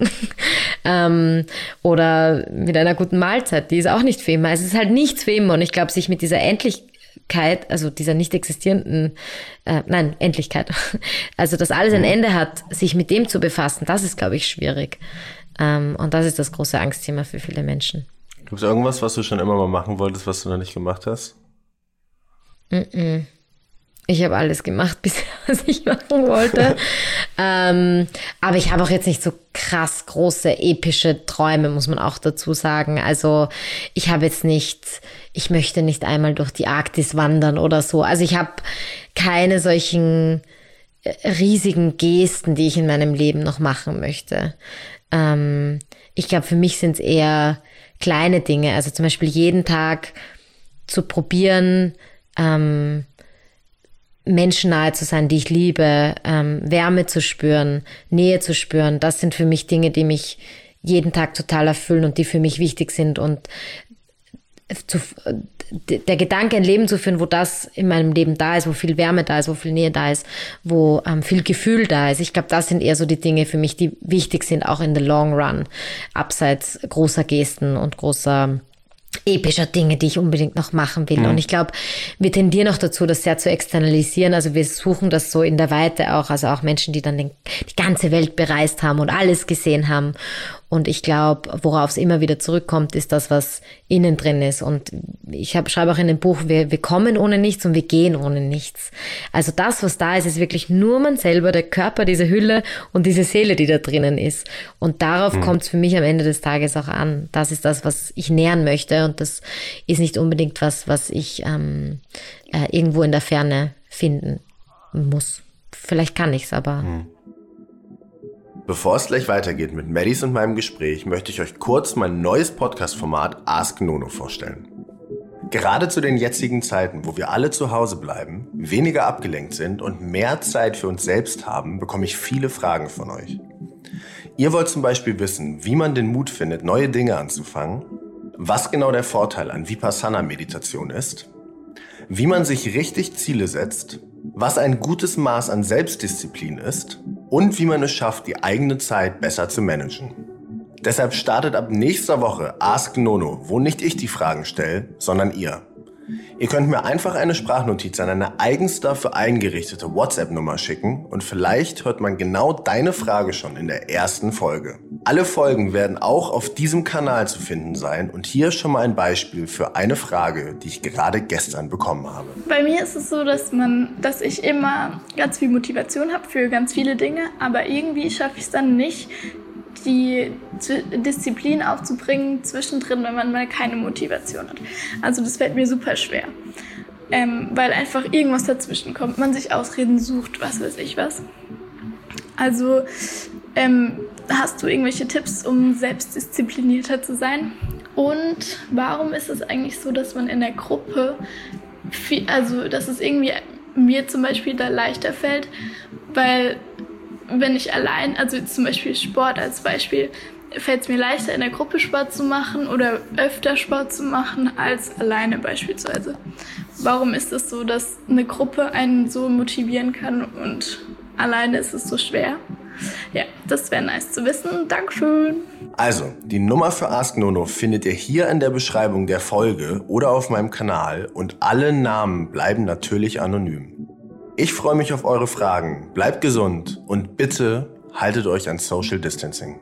Oder mit einer guten Mahlzeit, die ist auch nicht für immer. Es ist halt nichts für immer und ich glaube, sich mit dieser Endlichkeit, also dieser nicht existierenden, Endlichkeit, also dass alles ein Ende hat, sich mit dem zu befassen, das ist, glaube ich, schwierig. Und das ist das große Angstthema für viele Menschen. Gibt es irgendwas, was du schon immer mal machen wolltest, was du noch nicht gemacht hast? Ich habe alles gemacht, bisher, was ich machen wollte. Aber ich habe auch jetzt nicht so krass große, epische Träume, muss man auch dazu sagen. Also ich möchte nicht einmal durch die Arktis wandern oder so. Also ich habe keine solchen riesigen Gesten, die ich in meinem Leben noch machen möchte. Ich glaube, für mich sind es eher kleine Dinge, also zum Beispiel jeden Tag zu probieren, Menschen nahe zu sein, die ich liebe, Wärme zu spüren, Nähe zu spüren, das sind für mich Dinge, die mich jeden Tag total erfüllen und die für mich wichtig sind und der Gedanke, ein Leben zu führen, wo das in meinem Leben da ist, wo viel Wärme da ist, wo viel Nähe da ist, wo viel Gefühl da ist. Ich glaube, das sind eher so die Dinge für mich, die wichtig sind, auch in the long run, abseits großer Gesten und großer epischer Dinge, die ich unbedingt noch machen will. Und ich glaube, wir tendieren auch dazu, das sehr zu externalisieren. Also wir suchen das so in der Weite auch, also auch Menschen, die dann die ganze Welt bereist haben und alles gesehen haben. Und ich glaube, worauf es immer wieder zurückkommt, ist das, was innen drin ist. Und ich schreibe auch in dem Buch, wir kommen ohne nichts und wir gehen ohne nichts. Also das, was da ist, ist wirklich nur man selber, der Körper, diese Hülle und diese Seele, die da drinnen ist. Und darauf kommt es für mich am Ende des Tages auch an. Das ist das, was ich nähern möchte. Und das ist nicht unbedingt was ich irgendwo in der Ferne finden muss. Vielleicht kann ich's, aber... Bevor es gleich weitergeht mit Maddys und meinem Gespräch, möchte ich euch kurz mein neues Podcast-Format Ask Nono vorstellen. Gerade zu den jetzigen Zeiten, wo wir alle zu Hause bleiben, weniger abgelenkt sind und mehr Zeit für uns selbst haben, bekomme ich viele Fragen von euch. Ihr wollt zum Beispiel wissen, wie man den Mut findet, neue Dinge anzufangen, was genau der Vorteil an Vipassana-Meditation ist, wie man sich richtig Ziele setzt, was ein gutes Maß an Selbstdisziplin ist und wie man es schafft, die eigene Zeit besser zu managen. Deshalb startet ab nächster Woche Ask Nono, wo nicht ich die Fragen stelle, sondern ihr. Ihr könnt mir einfach eine Sprachnotiz an eine eigens dafür eingerichtete WhatsApp-Nummer schicken und vielleicht hört man genau deine Frage schon in der ersten Folge. Alle Folgen werden auch auf diesem Kanal zu finden sein und hier schon mal ein Beispiel für eine Frage, die ich gerade gestern bekommen habe. Bei mir ist es so, dass ich immer ganz viel Motivation habe für ganz viele Dinge, aber irgendwie schaffe ich es dann nicht, die Disziplin aufzubringen zwischendrin, wenn man mal keine Motivation hat. Also das fällt mir super schwer, weil einfach irgendwas dazwischen kommt, man sich Ausreden sucht, was weiß ich was. Also hast du irgendwelche Tipps, um selbstdisziplinierter zu sein? Und warum ist es eigentlich so, dass man in der Gruppe, dass es irgendwie mir zum Beispiel da leichter fällt, weil wenn ich allein, also zum Beispiel Sport als Beispiel, fällt es mir leichter in der Gruppe Sport zu machen oder öfter Sport zu machen als alleine beispielsweise. Warum ist es so, dass eine Gruppe einen so motivieren kann und alleine ist es so schwer? Ja, das wäre nice zu wissen. Dankeschön. Also, die Nummer für Ask Nono findet ihr hier in der Beschreibung der Folge oder auf meinem Kanal und alle Namen bleiben natürlich anonym. Ich freue mich auf eure Fragen, bleibt gesund und bitte haltet euch an Social Distancing.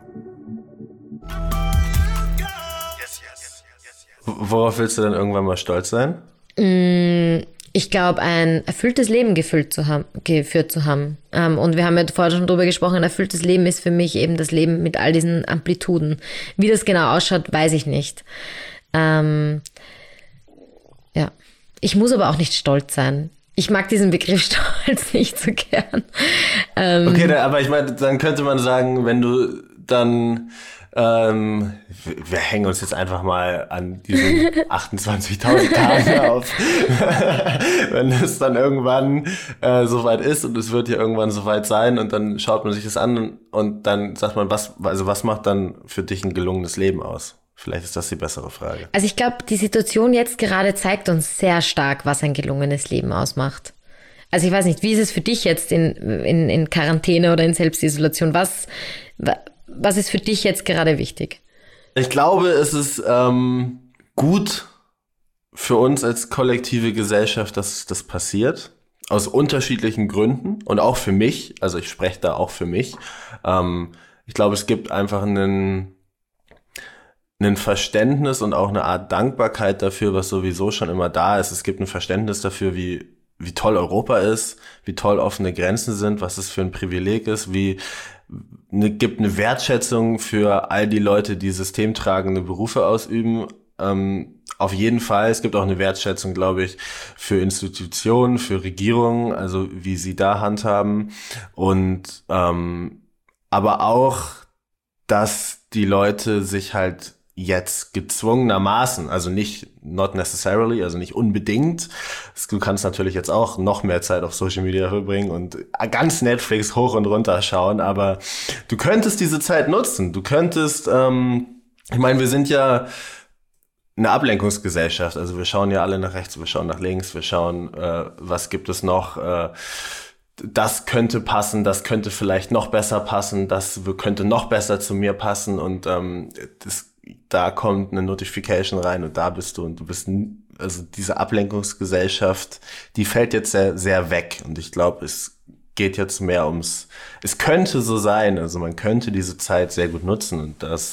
Worauf willst du dann irgendwann mal stolz sein? Ich glaube, ein erfülltes Leben geführt zu haben. Und wir haben ja vorher schon drüber gesprochen, ein erfülltes Leben ist für mich eben das Leben mit all diesen Amplituden. Wie das genau ausschaut, weiß ich nicht. Ja, Ich muss aber auch nicht stolz sein. Ich mag diesen Begriff Stolz nicht so gern. Okay, aber ich meine, dann könnte man sagen, wenn du dann, wir hängen uns jetzt einfach mal an diesen 28.000 Tagen auf, wenn es dann irgendwann soweit ist und es wird ja irgendwann soweit sein und dann schaut man sich das an und dann sagt man, was macht dann für dich ein gelungenes Leben aus? Vielleicht ist das die bessere Frage. Also ich glaube, die Situation jetzt gerade zeigt uns sehr stark, was ein gelungenes Leben ausmacht. Also ich weiß nicht, wie ist es für dich jetzt in Quarantäne oder in Selbstisolation? Was ist für dich jetzt gerade wichtig? Ich glaube, es ist gut für uns als kollektive Gesellschaft, dass das passiert. Aus unterschiedlichen Gründen und auch für mich. Also ich spreche da auch für mich. Ich glaube, es gibt einfach ein Verständnis und auch eine Art Dankbarkeit dafür, was sowieso schon immer da ist. Es gibt ein Verständnis dafür, wie toll Europa ist, wie toll offene Grenzen sind, was es für ein Privileg ist, gibt eine Wertschätzung für all die Leute, die systemtragende Berufe ausüben. Auf jeden Fall. Es gibt auch eine Wertschätzung, glaube ich, für Institutionen, für Regierungen, also wie sie da handhaben. Und aber auch, dass die Leute sich halt jetzt gezwungenermaßen, also not necessarily, also nicht unbedingt. Du kannst natürlich jetzt auch noch mehr Zeit auf Social Media verbringen und ganz Netflix hoch und runter schauen, aber du könntest diese Zeit nutzen. Du könntest, ich meine, wir sind ja eine Ablenkungsgesellschaft, also wir schauen ja alle nach rechts, wir schauen nach links, wir schauen, was gibt es noch, das könnte passen, das könnte vielleicht noch besser passen, das könnte noch besser zu mir passen und da kommt eine Notification rein und da bist du und du bist, also diese Ablenkungsgesellschaft, die fällt jetzt sehr, sehr weg und ich glaube, es geht jetzt mehr es könnte so sein, also man könnte diese Zeit sehr gut nutzen und das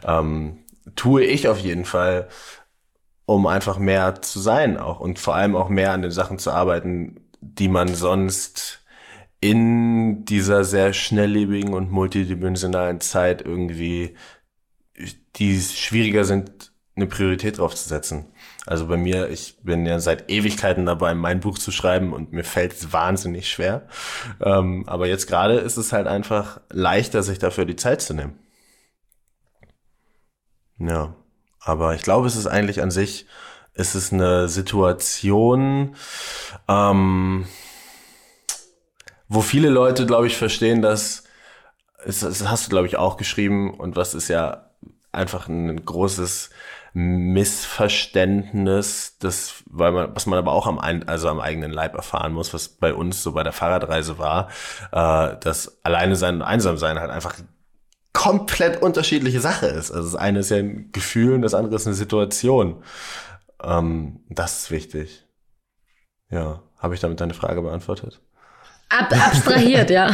tue ich auf jeden Fall, um einfach mehr zu sein auch und vor allem auch mehr an den Sachen zu arbeiten, die man sonst in dieser sehr schnelllebigen und multidimensionalen Zeit irgendwie, die schwieriger sind, eine Priorität drauf zu setzen. Also bei mir, ich bin ja seit Ewigkeiten dabei, mein Buch zu schreiben und mir fällt es wahnsinnig schwer. Aber jetzt gerade ist es halt einfach leichter, sich dafür die Zeit zu nehmen. Ja, aber ich glaube, es ist eigentlich an sich, es ist eine Situation, wo viele Leute, glaube ich, verstehen, dass, das hast du, glaube ich, auch geschrieben und was ist ja einfach ein großes Missverständnis, was man aber auch am eigenen Leib erfahren muss, was bei uns so bei der Fahrradreise war, dass Alleine sein und einsam sein halt einfach komplett unterschiedliche Sache ist. Also das eine ist ja ein Gefühl und das andere ist eine Situation. Das ist wichtig. Ja, habe ich damit deine Frage beantwortet? Abstrahiert, ja.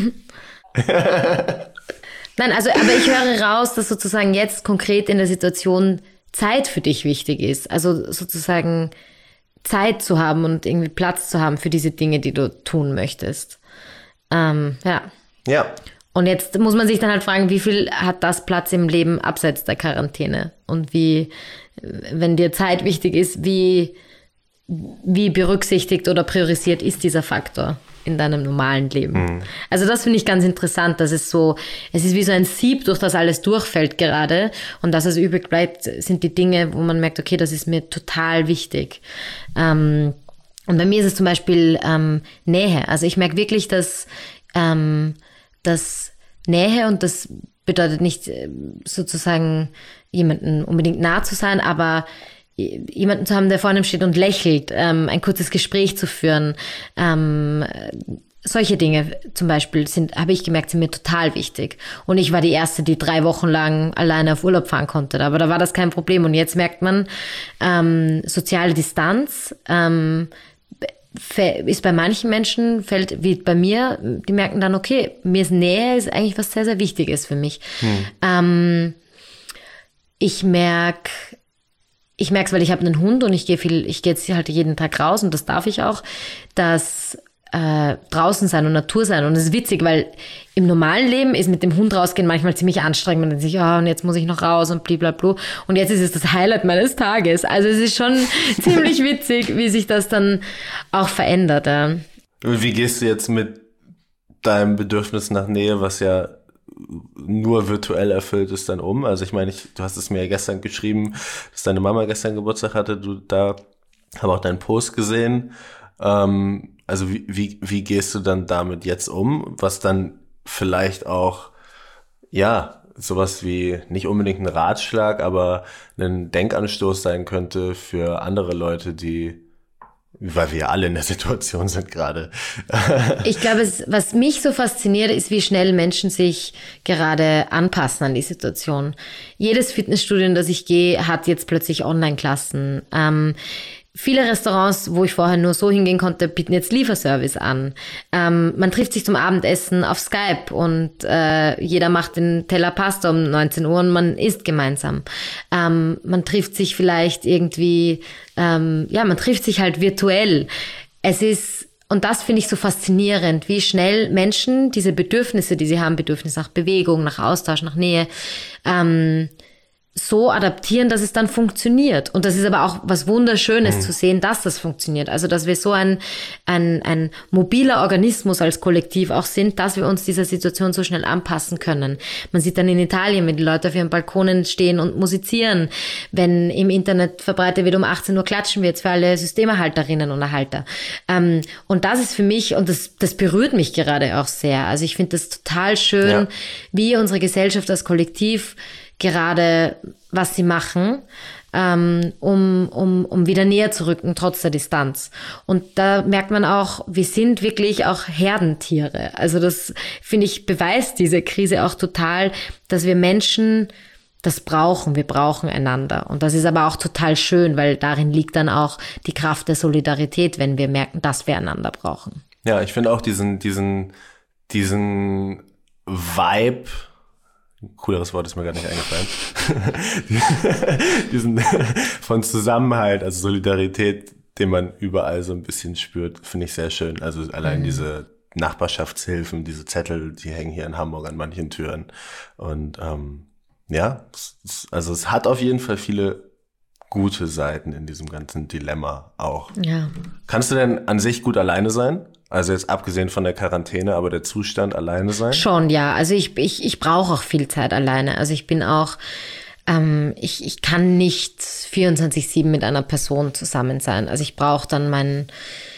Nein, also, aber ich höre raus, dass sozusagen jetzt konkret in der Situation Zeit für dich wichtig ist. Also sozusagen Zeit zu haben und irgendwie Platz zu haben für diese Dinge, die du tun möchtest. Ja. Ja. Und jetzt muss man sich dann halt fragen, wie viel hat das Platz im Leben abseits der Quarantäne? Und wie, wenn dir Zeit wichtig ist, wie berücksichtigt oder priorisiert ist dieser Faktor in deinem normalen Leben? Also das finde ich ganz interessant, dass es ist wie so ein Sieb, durch das alles durchfällt gerade und dass es übrig bleibt, sind die Dinge, wo man merkt, okay, das ist mir total wichtig. Und bei mir ist es zum Beispiel Nähe. Also ich merke wirklich, dass Nähe, und das bedeutet nicht sozusagen jemanden unbedingt nah zu sein, aber jemanden zu haben, der vor einem steht und lächelt, ein kurzes Gespräch zu führen, solche Dinge zum Beispiel habe ich gemerkt, sind mir total wichtig. Und ich war die Erste, die 3 Wochen lang alleine auf Urlaub fahren konnte, aber da war das kein Problem. Und jetzt merkt man, soziale Distanz ist bei manchen Menschen, fällt wie bei mir, die merken dann, okay, mir ist Nähe ist eigentlich was sehr, sehr Wichtiges für mich. Ich merke es, weil ich habe einen Hund und ich gehe jetzt halt jeden Tag raus und das darf ich auch, dass draußen sein und Natur sein. Und es ist witzig, weil im normalen Leben ist mit dem Hund rausgehen manchmal ziemlich anstrengend. Man denkt sich, und jetzt muss ich noch raus und blablabla. Und jetzt ist es das Highlight meines Tages. Also es ist schon ziemlich witzig, wie sich das dann auch verändert. Ja. Und wie gehst du jetzt mit deinem Bedürfnis nach Nähe, was ja nur virtuell erfüllt ist, dann um? Also ich meine, du hast es mir ja gestern geschrieben, dass deine Mama gestern Geburtstag hatte. Habe auch deinen Post gesehen. Also wie gehst du dann damit jetzt um, was dann vielleicht auch, ja, sowas wie nicht unbedingt ein Ratschlag, aber ein Denkanstoß sein könnte für andere Leute, weil wir alle in der Situation sind gerade. Ich glaube, was mich so fasziniert, ist, wie schnell Menschen sich gerade anpassen an die Situation. Jedes Fitnessstudio, in das ich gehe, hat jetzt plötzlich Online-Klassen. Viele Restaurants, wo ich vorher nur so hingehen konnte, bieten jetzt Lieferservice an. Man trifft sich zum Abendessen auf Skype und jeder macht den Teller Pasta um 19 Uhr und man isst gemeinsam. Man trifft sich vielleicht irgendwie, man trifft sich halt virtuell. Und das finde ich so faszinierend, wie schnell Menschen diese Bedürfnisse, die sie haben, Bedürfnis nach Bewegung, nach Austausch, nach Nähe, so adaptieren, dass es dann funktioniert. Und das ist aber auch was Wunderschönes zu sehen, dass das funktioniert. Also, dass wir so ein mobiler Organismus als Kollektiv auch sind, dass wir uns dieser Situation so schnell anpassen können. Man sieht dann in Italien, wenn die Leute auf ihren Balkonen stehen und musizieren, wenn im Internet verbreitet wird, um 18 Uhr klatschen wir jetzt für alle Systemerhalterinnen und Erhalter. Und das ist für mich, und das berührt mich gerade auch sehr. Also ich finde das total schön, wie unsere Gesellschaft als Kollektiv gerade, was sie machen, um wieder näher zu rücken, trotz der Distanz. Und da merkt man auch, wir sind wirklich auch Herdentiere. Also das, finde ich, beweist diese Krise auch total, dass wir Menschen das brauchen. Wir brauchen einander. Und das ist aber auch total schön, weil darin liegt dann auch die Kraft der Solidarität, wenn wir merken, dass wir einander brauchen. Ja, ich finde auch diesen Vibe, cooleres Wort ist mir gar nicht eingefallen, diesen von Zusammenhalt, also Solidarität, den man überall so ein bisschen spürt, finde ich sehr schön. Also allein diese Nachbarschaftshilfen, diese Zettel, die hängen hier in Hamburg an manchen Türen. Und also es hat auf jeden Fall viele gute Seiten in diesem ganzen Dilemma auch. Ja. Kannst du denn an sich gut alleine sein? Also jetzt abgesehen von der Quarantäne, aber der Zustand alleine sein? Schon, ja. Also ich brauche auch viel Zeit alleine. Also ich bin auch, ich kann nicht 24/7 mit einer Person zusammen sein. Also ich brauche dann meine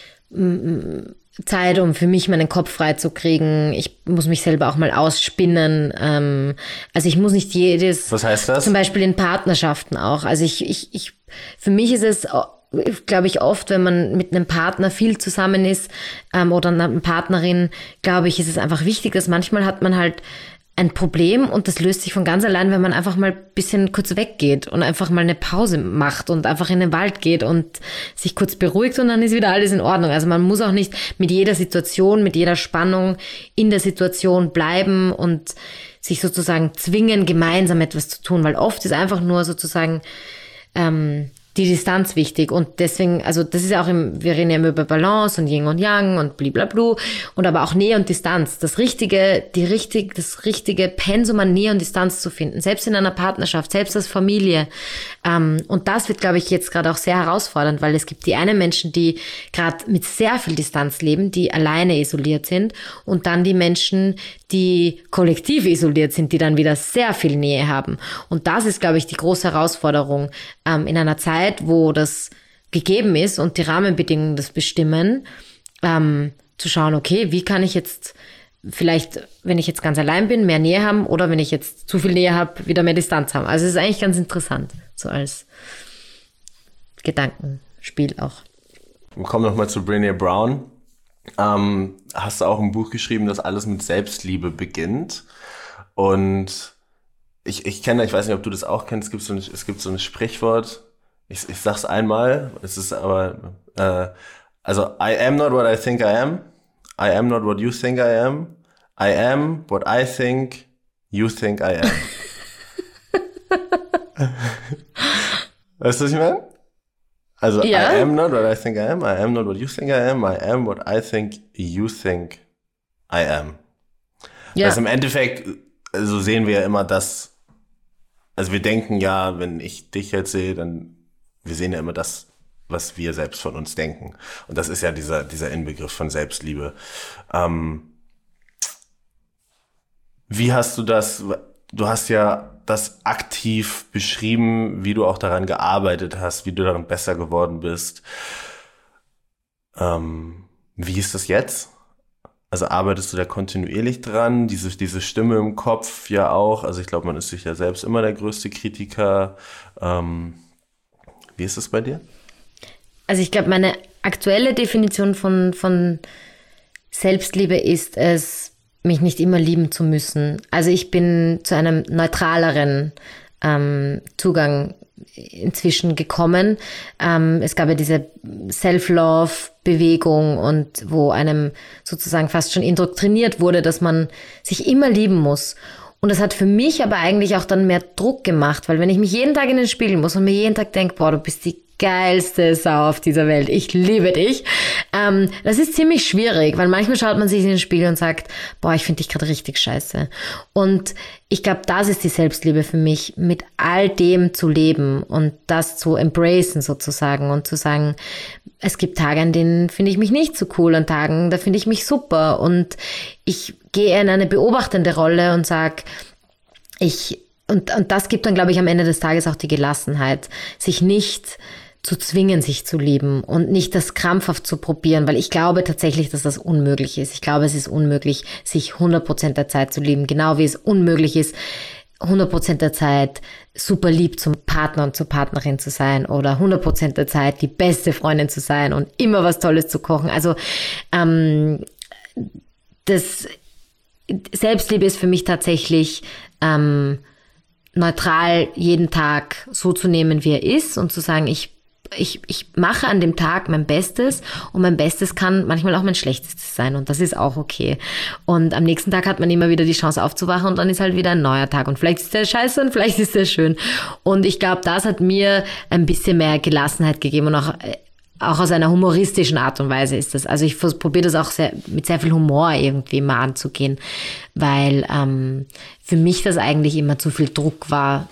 Zeit, um für mich meinen Kopf frei zu kriegen. Ich muss mich selber auch mal ausspinnen. Also ich muss nicht jedes... Was heißt das? Zum Beispiel in Partnerschaften auch. Also für mich ist es, glaube ich, oft, wenn man mit einem Partner viel zusammen ist oder einer Partnerin, glaube ich, ist es einfach wichtig, dass manchmal hat man halt ein Problem und das löst sich von ganz allein, wenn man einfach mal ein bisschen kurz weggeht und einfach mal eine Pause macht und einfach in den Wald geht und sich kurz beruhigt und dann ist wieder alles in Ordnung. Also man muss auch nicht mit jeder Situation, mit jeder Spannung in der Situation bleiben und sich sozusagen zwingen, gemeinsam etwas zu tun, weil oft ist einfach nur sozusagen die Distanz wichtig und deswegen, also das ist ja auch wir reden ja immer über Balance und Yin und Yang und blablabla und aber auch Nähe und Distanz, das richtige Pensum an Nähe und Distanz zu finden, selbst in einer Partnerschaft, selbst als Familie und das wird, glaube ich, jetzt gerade auch sehr herausfordernd, weil es gibt die einen Menschen, die gerade mit sehr viel Distanz leben, die alleine isoliert sind und dann die Menschen, die kollektiv isoliert sind, die dann wieder sehr viel Nähe haben und das ist, glaube ich, die große Herausforderung in einer Zeit, wo das gegeben ist und die Rahmenbedingungen das bestimmen, zu schauen, okay, wie kann ich jetzt vielleicht, wenn ich jetzt ganz allein bin, mehr Nähe haben oder wenn ich jetzt zu viel Nähe habe, wieder mehr Distanz haben. Also es ist eigentlich ganz interessant, so als Gedankenspiel auch. Wir kommen nochmal zu Brené Brown. Hast du auch ein Buch geschrieben, das alles mit Selbstliebe beginnt und ich weiß nicht, ob du das auch kennst, es gibt so ein Sprichwort, ich sag's einmal, es ist aber, also I am not what I think I am not what you think I am what I think you think I am. Weißt du, was ich meine? Also, Ja. I am not what I think I am not what you think I am what I think you think I am. Ja. Also im Endeffekt, so sehen wir ja immer das, also wir denken ja, wenn ich dich jetzt sehe, dann, wir sehen ja immer das, was wir selbst von uns denken. Und das ist ja dieser Inbegriff von Selbstliebe. Wie hast du das, du hast ja das aktiv beschrieben, wie du auch daran gearbeitet hast, wie du daran besser geworden bist. Wie ist das jetzt? Also arbeitest du da kontinuierlich dran? Diese Stimme im Kopf ja auch. Also ich glaube, man ist sich ja selbst immer der größte Kritiker. Wie ist das bei dir? Also ich glaube, meine aktuelle Definition von Selbstliebe ist es, mich nicht immer lieben zu müssen. Also ich bin zu einem neutraleren Zugang inzwischen gekommen. Es gab ja diese Self-Love-Bewegung und wo einem sozusagen fast schon indoktriniert wurde, dass man sich immer lieben muss. Und das hat für mich aber eigentlich auch dann mehr Druck gemacht, weil wenn ich mich jeden Tag in den Spiegel muss und mir jeden Tag denke, boah, du bist die geilste Sau auf dieser Welt, ich liebe dich, das ist ziemlich schwierig, weil manchmal schaut man sich in den Spiegel und sagt, boah, ich finde dich gerade richtig scheiße. Und ich glaube, das ist die Selbstliebe für mich, mit all dem zu leben und das zu embracen sozusagen und zu sagen, es gibt Tage, an denen finde ich mich nicht so cool, an Tagen, da finde ich mich super und ich gehe in eine beobachtende Rolle und sage, und das gibt dann, glaube ich, am Ende des Tages auch die Gelassenheit, sich nicht zu zwingen, sich zu lieben und nicht das krampfhaft zu probieren, weil ich glaube tatsächlich, dass das unmöglich ist. Ich glaube, es ist unmöglich, sich 100% der Zeit zu lieben, genau wie es unmöglich ist, 100% der Zeit super lieb zum Partner und zur Partnerin zu sein oder 100% der Zeit die beste Freundin zu sein und immer was Tolles zu kochen. Also das Selbstliebe ist für mich tatsächlich neutral jeden Tag so zu nehmen, wie er ist und zu sagen, ich mache an dem Tag mein Bestes und mein Bestes kann manchmal auch mein Schlechtestes sein und das ist auch okay. Und am nächsten Tag hat man immer wieder die Chance aufzuwachen und dann ist halt wieder ein neuer Tag und vielleicht ist der scheiße und vielleicht ist der schön. Und ich glaube, das hat mir ein bisschen mehr Gelassenheit gegeben und auch aus einer humoristischen Art und Weise ist das. Also ich probiere das auch mit sehr viel Humor irgendwie mal anzugehen, weil für mich das eigentlich immer zu viel Druck war,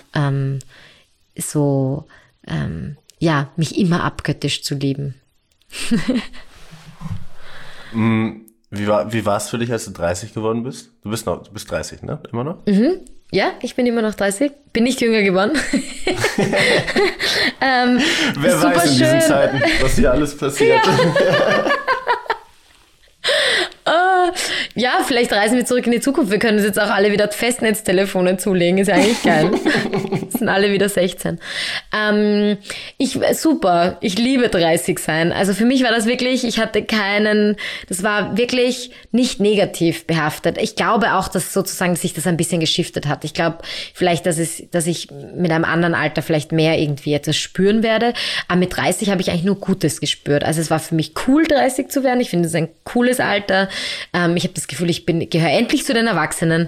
mich immer abgöttisch zu lieben. Wie war es für dich, als du 30 geworden bist? Du bist 30, ne? Immer noch? Mhm. Ja, ich bin immer noch 30. Bin nicht jünger geworden. Wer weiß in diesen Zeiten, was hier alles passiert. Ja, vielleicht reisen wir zurück in die Zukunft. Wir können uns jetzt auch alle wieder Festnetztelefone zulegen. Ist ja eigentlich geil. Sind alle wieder 16. Super. Ich liebe 30 sein. Also für mich war das wirklich, das war wirklich nicht negativ behaftet. Ich glaube auch, dass sozusagen sich das ein bisschen geschiftet hat. Ich glaube vielleicht, dass ich mit einem anderen Alter vielleicht mehr irgendwie etwas spüren werde. Aber mit 30 habe ich eigentlich nur Gutes gespürt. Also es war für mich cool, 30 zu werden. Ich finde es ein cooles Alter. Ich habe das Gefühl, ich gehöre endlich zu den Erwachsenen.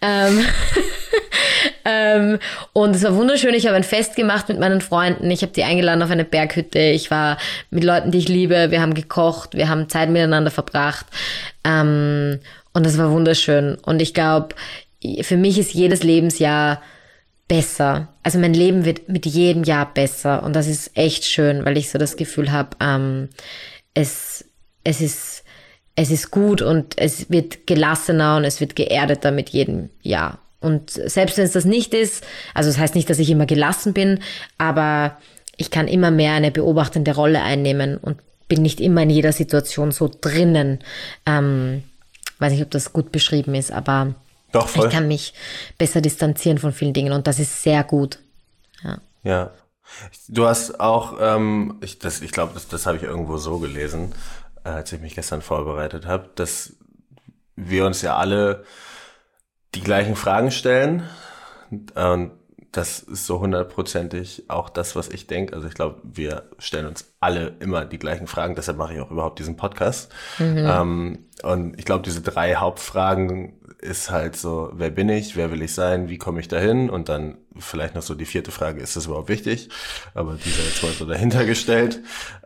Und es war wunderschön. Ich habe ein Fest gemacht mit meinen Freunden. Ich habe die eingeladen auf eine Berghütte. Ich war mit Leuten, die ich liebe. Wir haben gekocht. Wir haben Zeit miteinander verbracht. Und das war wunderschön. Und ich glaube, für mich ist jedes Lebensjahr besser. Also mein Leben wird mit jedem Jahr besser. Und das ist echt schön, weil ich so das Gefühl habe, es ist gut und es wird gelassener und es wird geerdeter mit jedem Jahr. Und selbst wenn es das nicht ist, also das heißt nicht, dass ich immer gelassen bin, aber ich kann immer mehr eine beobachtende Rolle einnehmen und bin nicht immer in jeder Situation so drinnen. Weiß nicht, ob das gut beschrieben ist, aber doch, voll. Ich kann mich besser distanzieren von vielen Dingen und das ist sehr gut. Ja. Du hast auch, ich glaube, das habe ich irgendwo so gelesen, als ich mich gestern vorbereitet habe, dass wir uns ja alle die gleichen Fragen stellen. Und das ist so 100%ig auch das, was ich denke. Also ich glaube, wir stellen uns alle immer die gleichen Fragen. Deshalb mache ich auch überhaupt diesen Podcast. Und ich glaube, diese 3 Hauptfragen ist halt so, wer bin ich, wer will ich sein, wie komme ich dahin? Und dann vielleicht noch so die 4. Frage, ist das überhaupt wichtig? Aber die sei jetzt mal so dahinter gestellt.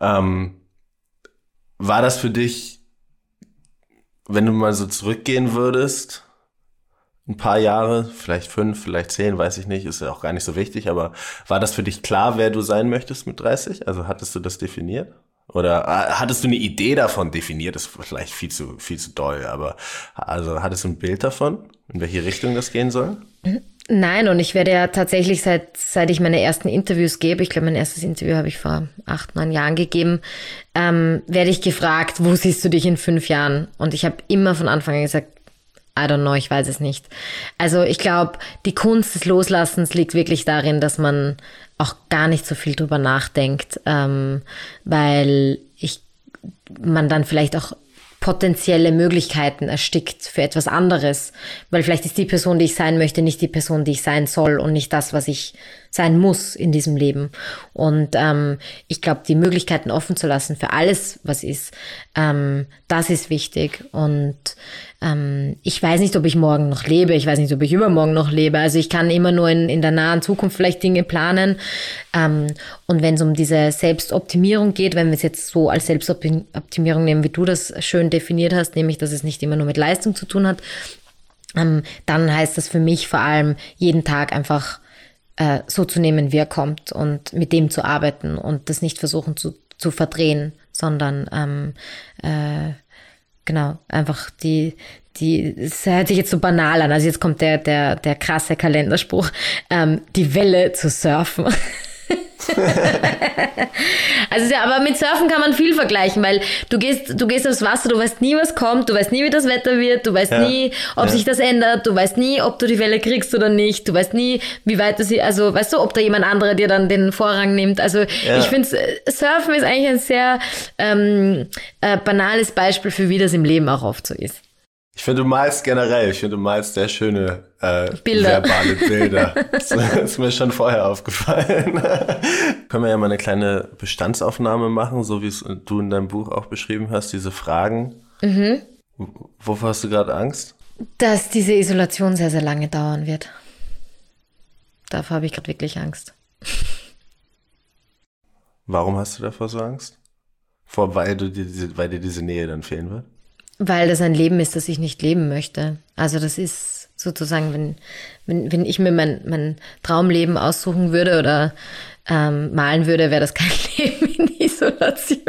War das für dich, wenn du mal so zurückgehen würdest, ein paar Jahre, vielleicht 5, vielleicht 10, weiß ich nicht, ist ja auch gar nicht so wichtig, aber war das für dich klar, wer du sein möchtest mit 30? Also hattest du das definiert? Oder hattest du eine Idee davon definiert? Das ist vielleicht viel zu doll, aber also hattest du ein Bild davon, in welche Richtung das gehen soll? Nein, und ich werde ja tatsächlich, seit ich meine ersten Interviews gebe, ich glaube, mein erstes Interview habe ich vor 8, 9 Jahren gegeben, werde ich gefragt, wo siehst du dich in 5 Jahren? Und ich habe immer von Anfang an gesagt, I don't know, ich weiß es nicht. Also ich glaube, die Kunst des Loslassens liegt wirklich darin, dass man auch gar nicht so viel drüber nachdenkt, weil man dann vielleicht auch potenzielle Möglichkeiten erstickt für etwas anderes, weil vielleicht ist die Person, die ich sein möchte, nicht die Person, die ich sein soll und nicht das, was ich sein muss in diesem Leben. Und ich glaube, die Möglichkeiten offen zu lassen für alles, was ist, das ist wichtig. Und ich weiß nicht, ob ich morgen noch lebe, ich weiß nicht, ob ich übermorgen noch lebe. Also ich kann immer nur in der nahen Zukunft vielleicht Dinge planen. Und wenn es um diese Selbstoptimierung geht, wenn wir es jetzt so als Selbstoptimierung nehmen, wie du das schön definiert hast, nämlich, dass es nicht immer nur mit Leistung zu tun hat, dann heißt das für mich vor allem, jeden Tag einfach so zu nehmen, wie er kommt und mit dem zu arbeiten und das nicht versuchen zu verdrehen, sondern genau, einfach es hört sich jetzt so banal an, also jetzt kommt der krasse Kalenderspruch, die Welle zu surfen. Also ja, aber mit Surfen kann man viel vergleichen, weil du gehst aufs Wasser, du weißt nie, was kommt, du weißt nie, wie das Wetter wird, du weißt nie, ob sich das ändert, du weißt nie, ob du die Welle kriegst oder nicht, du weißt nie, wie weit du sie, also weißt du, ob da jemand anderer dir dann den Vorrang nimmt. Also ich finde, Surfen ist eigentlich ein sehr banales Beispiel für wie das im Leben auch oft so ist. Ich finde, du malst sehr schöne verbale Bilder. Das ist mir schon vorher aufgefallen. Können wir ja mal eine kleine Bestandsaufnahme machen, so wie es du in deinem Buch auch beschrieben hast, diese Fragen. Mhm. Wovor hast du gerade Angst? Dass diese Isolation sehr, sehr lange dauern wird. Davor habe ich gerade wirklich Angst. Warum hast du davor so Angst? Weil dir diese Nähe dann fehlen wird? Weil das ein Leben ist, das ich nicht leben möchte. Also das ist sozusagen, wenn ich mir mein Traumleben aussuchen würde oder malen würde, wäre das kein Leben in Isolation.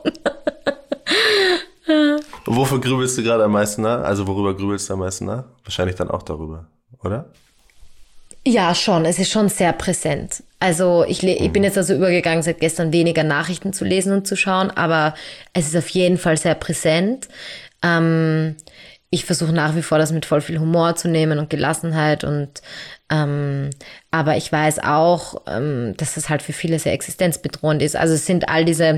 Wofür grübelst du gerade am meisten nach? Also worüber grübelst du am meisten nach? Wahrscheinlich dann auch darüber, oder? Ja, schon. Es ist schon sehr präsent. Also ich bin jetzt also übergegangen, seit gestern weniger Nachrichten zu lesen und zu schauen, aber es ist auf jeden Fall sehr präsent. Ich versuche nach wie vor, das mit voll viel Humor zu nehmen und Gelassenheit aber ich weiß auch, dass das halt für viele sehr existenzbedrohend ist. Also es sind all diese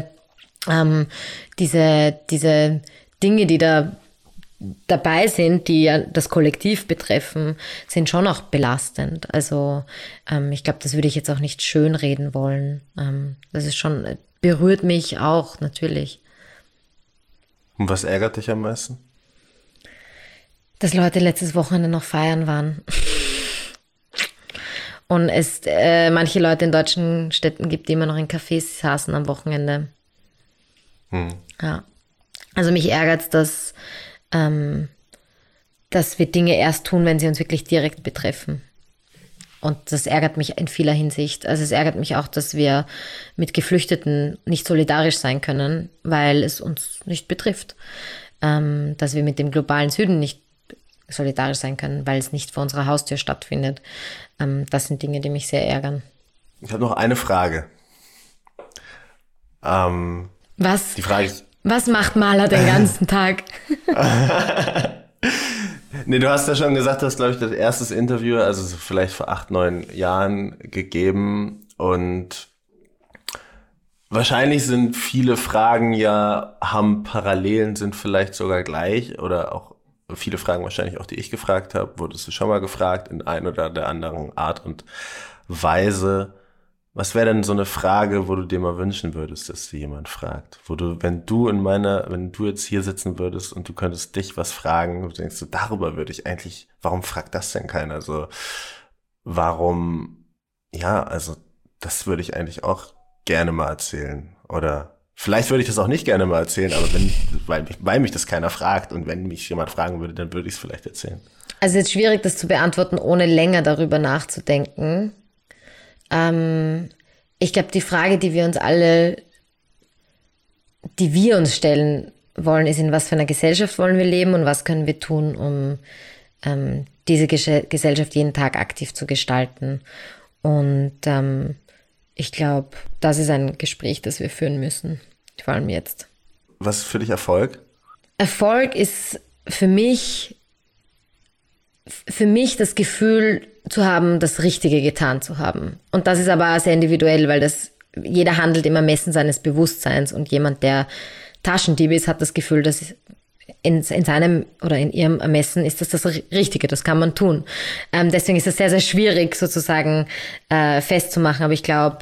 Dinge, die da dabei sind, die ja das Kollektiv betreffen, sind schon auch belastend. Also ich glaube, das würde ich jetzt auch nicht schönreden wollen. Das ist schon, berührt mich auch natürlich. Und was ärgert dich am meisten? Dass Leute letztes Wochenende noch feiern waren. Und es manche Leute in deutschen Städten gibt, die immer noch in Cafés saßen am Wochenende. Ja. Also mich ärgert es, dass wir Dinge erst tun, wenn sie uns wirklich direkt betreffen. Und das ärgert mich in vieler Hinsicht. Also es ärgert mich auch, dass wir mit Geflüchteten nicht solidarisch sein können, weil es uns nicht betrifft. Dass wir mit dem globalen Süden nicht solidarisch sein können, weil es nicht vor unserer Haustür stattfindet. Das sind Dinge, die mich sehr ärgern. Ich habe noch eine Frage. Was? Die Frage ist, was macht Maler den ganzen Tag? Nee, du hast ja schon gesagt, du hast, glaube ich, das erste Interview, also so vielleicht vor 8, 9 Jahren gegeben und wahrscheinlich sind viele Fragen haben Parallelen, sind vielleicht sogar gleich oder auch viele Fragen wahrscheinlich auch, die ich gefragt habe, wurdest du schon mal gefragt in ein oder der anderen Art und Weise. Was wäre denn so eine Frage, wo du dir mal wünschen würdest, dass dir jemand fragt? Wenn du jetzt hier sitzen würdest und du könntest dich was fragen, du denkst, darüber würde ich eigentlich, warum fragt das denn keiner? Also, das würde ich eigentlich auch gerne mal erzählen. Oder vielleicht würde ich das auch nicht gerne mal erzählen, aber weil mich das keiner fragt und wenn mich jemand fragen würde, dann würde ich es vielleicht erzählen. Also es ist schwierig, das zu beantworten, ohne länger darüber nachzudenken. Ich glaube, die Frage, die wir uns stellen wollen, ist, in was für einer Gesellschaft wollen wir leben und was können wir tun, um diese Gesellschaft jeden Tag aktiv zu gestalten. Und ich glaube, das ist ein Gespräch, das wir führen müssen, vor allem jetzt. Was ist für dich Erfolg? Erfolg ist für mich das Gefühl zu haben, das Richtige getan zu haben. Und das ist aber sehr individuell, weil jeder handelt im Ermessen seines Bewusstseins und jemand, der Taschendieb ist, hat das Gefühl, dass in seinem oder in ihrem Ermessen ist das Richtige, das kann man tun. Deswegen ist es sehr, sehr schwierig sozusagen festzumachen, aber ich glaube,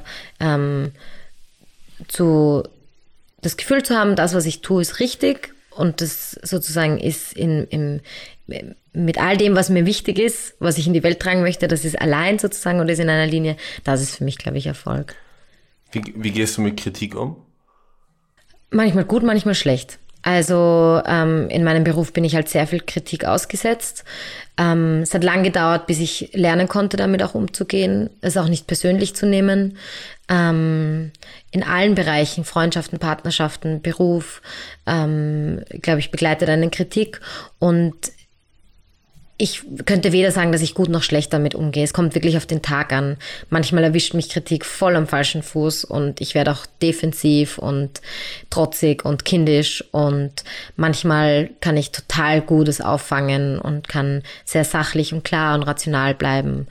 das Gefühl zu haben, das, was ich tue, ist richtig und das sozusagen ist mit all dem, was mir wichtig ist, was ich in die Welt tragen möchte, das ist allein sozusagen und ist in einer Linie, das ist für mich, glaube ich, Erfolg. Wie gehst du mit Kritik um? Manchmal gut, manchmal schlecht. Also in meinem Beruf bin ich halt sehr viel Kritik ausgesetzt. Es hat lang gedauert, bis ich lernen konnte, damit auch umzugehen, es auch nicht persönlich zu nehmen. In allen Bereichen, Freundschaften, Partnerschaften, Beruf, glaube ich, begleitet eine Kritik und ich könnte weder sagen, dass ich gut noch schlecht damit umgehe. Es kommt wirklich auf den Tag an. Manchmal erwischt mich Kritik voll am falschen Fuß und ich werde auch defensiv und trotzig und kindisch und manchmal kann ich total Gutes auffangen und kann sehr sachlich und klar und rational bleiben.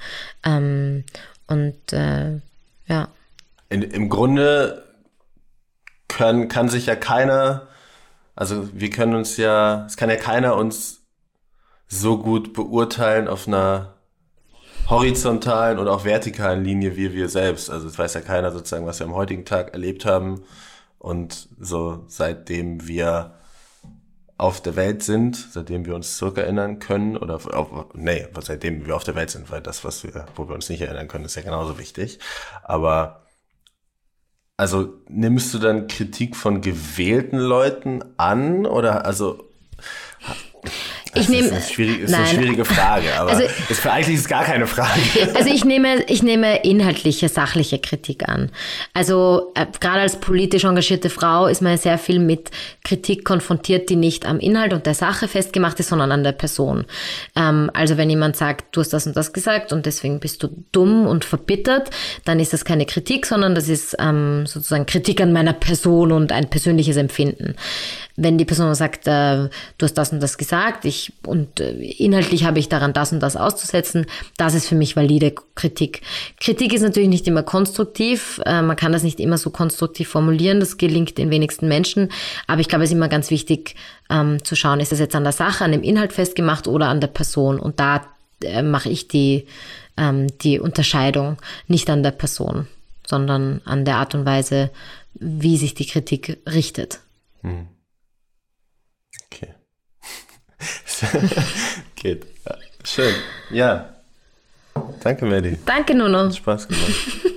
Ja. Im Grunde kann sich ja keiner, also es kann ja keiner uns so gut beurteilen auf einer horizontalen oder auch vertikalen Linie wie wir selbst. Also es weiß ja keiner sozusagen, was wir am heutigen Tag erlebt haben und so seitdem wir auf der Welt sind, seitdem wir uns zurückerinnern können seitdem wir auf der Welt sind, weil das, wo wir uns nicht erinnern können, ist ja genauso wichtig. Aber also nimmst du dann Kritik von gewählten Leuten an oder also Das ist eine schwierige Frage, aber eigentlich ist es gar keine Frage. Also ich nehme inhaltliche, sachliche Kritik an. Also gerade als politisch engagierte Frau ist man sehr viel mit Kritik konfrontiert, die nicht am Inhalt und der Sache festgemacht ist, sondern an der Person. Also wenn jemand sagt, du hast das und das gesagt und deswegen bist du dumm und verbittert, dann ist das keine Kritik, sondern das ist sozusagen Kritik an meiner Person und ein persönliches Empfinden. Wenn die Person sagt, du hast das und das gesagt, inhaltlich habe ich daran das und das auszusetzen, das ist für mich valide Kritik. Kritik ist natürlich nicht immer konstruktiv, man kann das nicht immer so konstruktiv formulieren, das gelingt den wenigsten Menschen, aber ich glaube, es ist immer ganz wichtig zu schauen, ist das jetzt an der Sache, an dem Inhalt festgemacht oder an der Person, und da mache ich die Unterscheidung nicht an der Person, sondern an der Art und Weise, wie sich die Kritik richtet. Okay. Geht. Ja. Schön. Ja. Danke, Maddie. Danke, Nuno. Hat Spaß gemacht.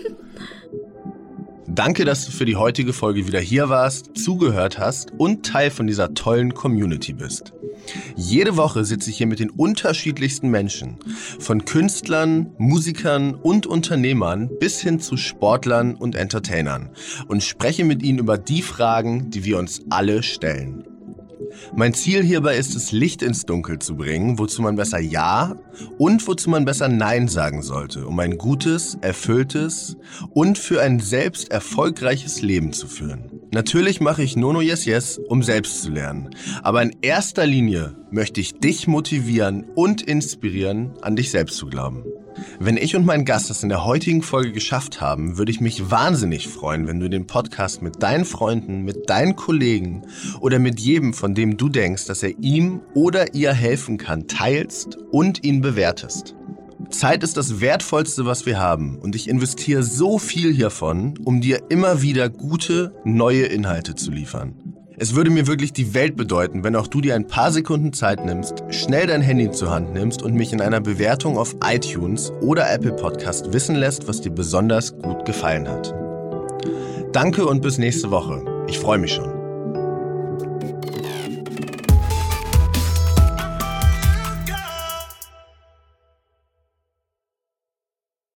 Danke, dass du für die heutige Folge wieder hier warst, zugehört hast und Teil von dieser tollen Community bist. Jede Woche sitze ich hier mit den unterschiedlichsten Menschen, von Künstlern, Musikern und Unternehmern bis hin zu Sportlern und Entertainern, und spreche mit ihnen über die Fragen, die wir uns alle stellen. Mein Ziel hierbei ist es, Licht ins Dunkel zu bringen, wozu man besser Ja und wozu man besser Nein sagen sollte, um ein gutes, erfülltes und für ein selbst erfolgreiches Leben zu führen. Natürlich mache ich Nono Yes Yes, um selbst zu lernen. Aber in erster Linie möchte ich dich motivieren und inspirieren, an dich selbst zu glauben. Wenn ich und mein Gast es in der heutigen Folge geschafft haben, würde ich mich wahnsinnig freuen, wenn du den Podcast mit deinen Freunden, mit deinen Kollegen oder mit jedem, von dem du denkst, dass er ihm oder ihr helfen kann, teilst und ihn bewertest. Zeit ist das Wertvollste, was wir haben. Und ich investiere so viel hiervon, um dir immer wieder gute, neue Inhalte zu liefern. Es würde mir wirklich die Welt bedeuten, wenn auch du dir ein paar Sekunden Zeit nimmst, schnell dein Handy zur Hand nimmst und mich in einer Bewertung auf iTunes oder Apple Podcast wissen lässt, was dir besonders gut gefallen hat. Danke und bis nächste Woche. Ich freue mich schon.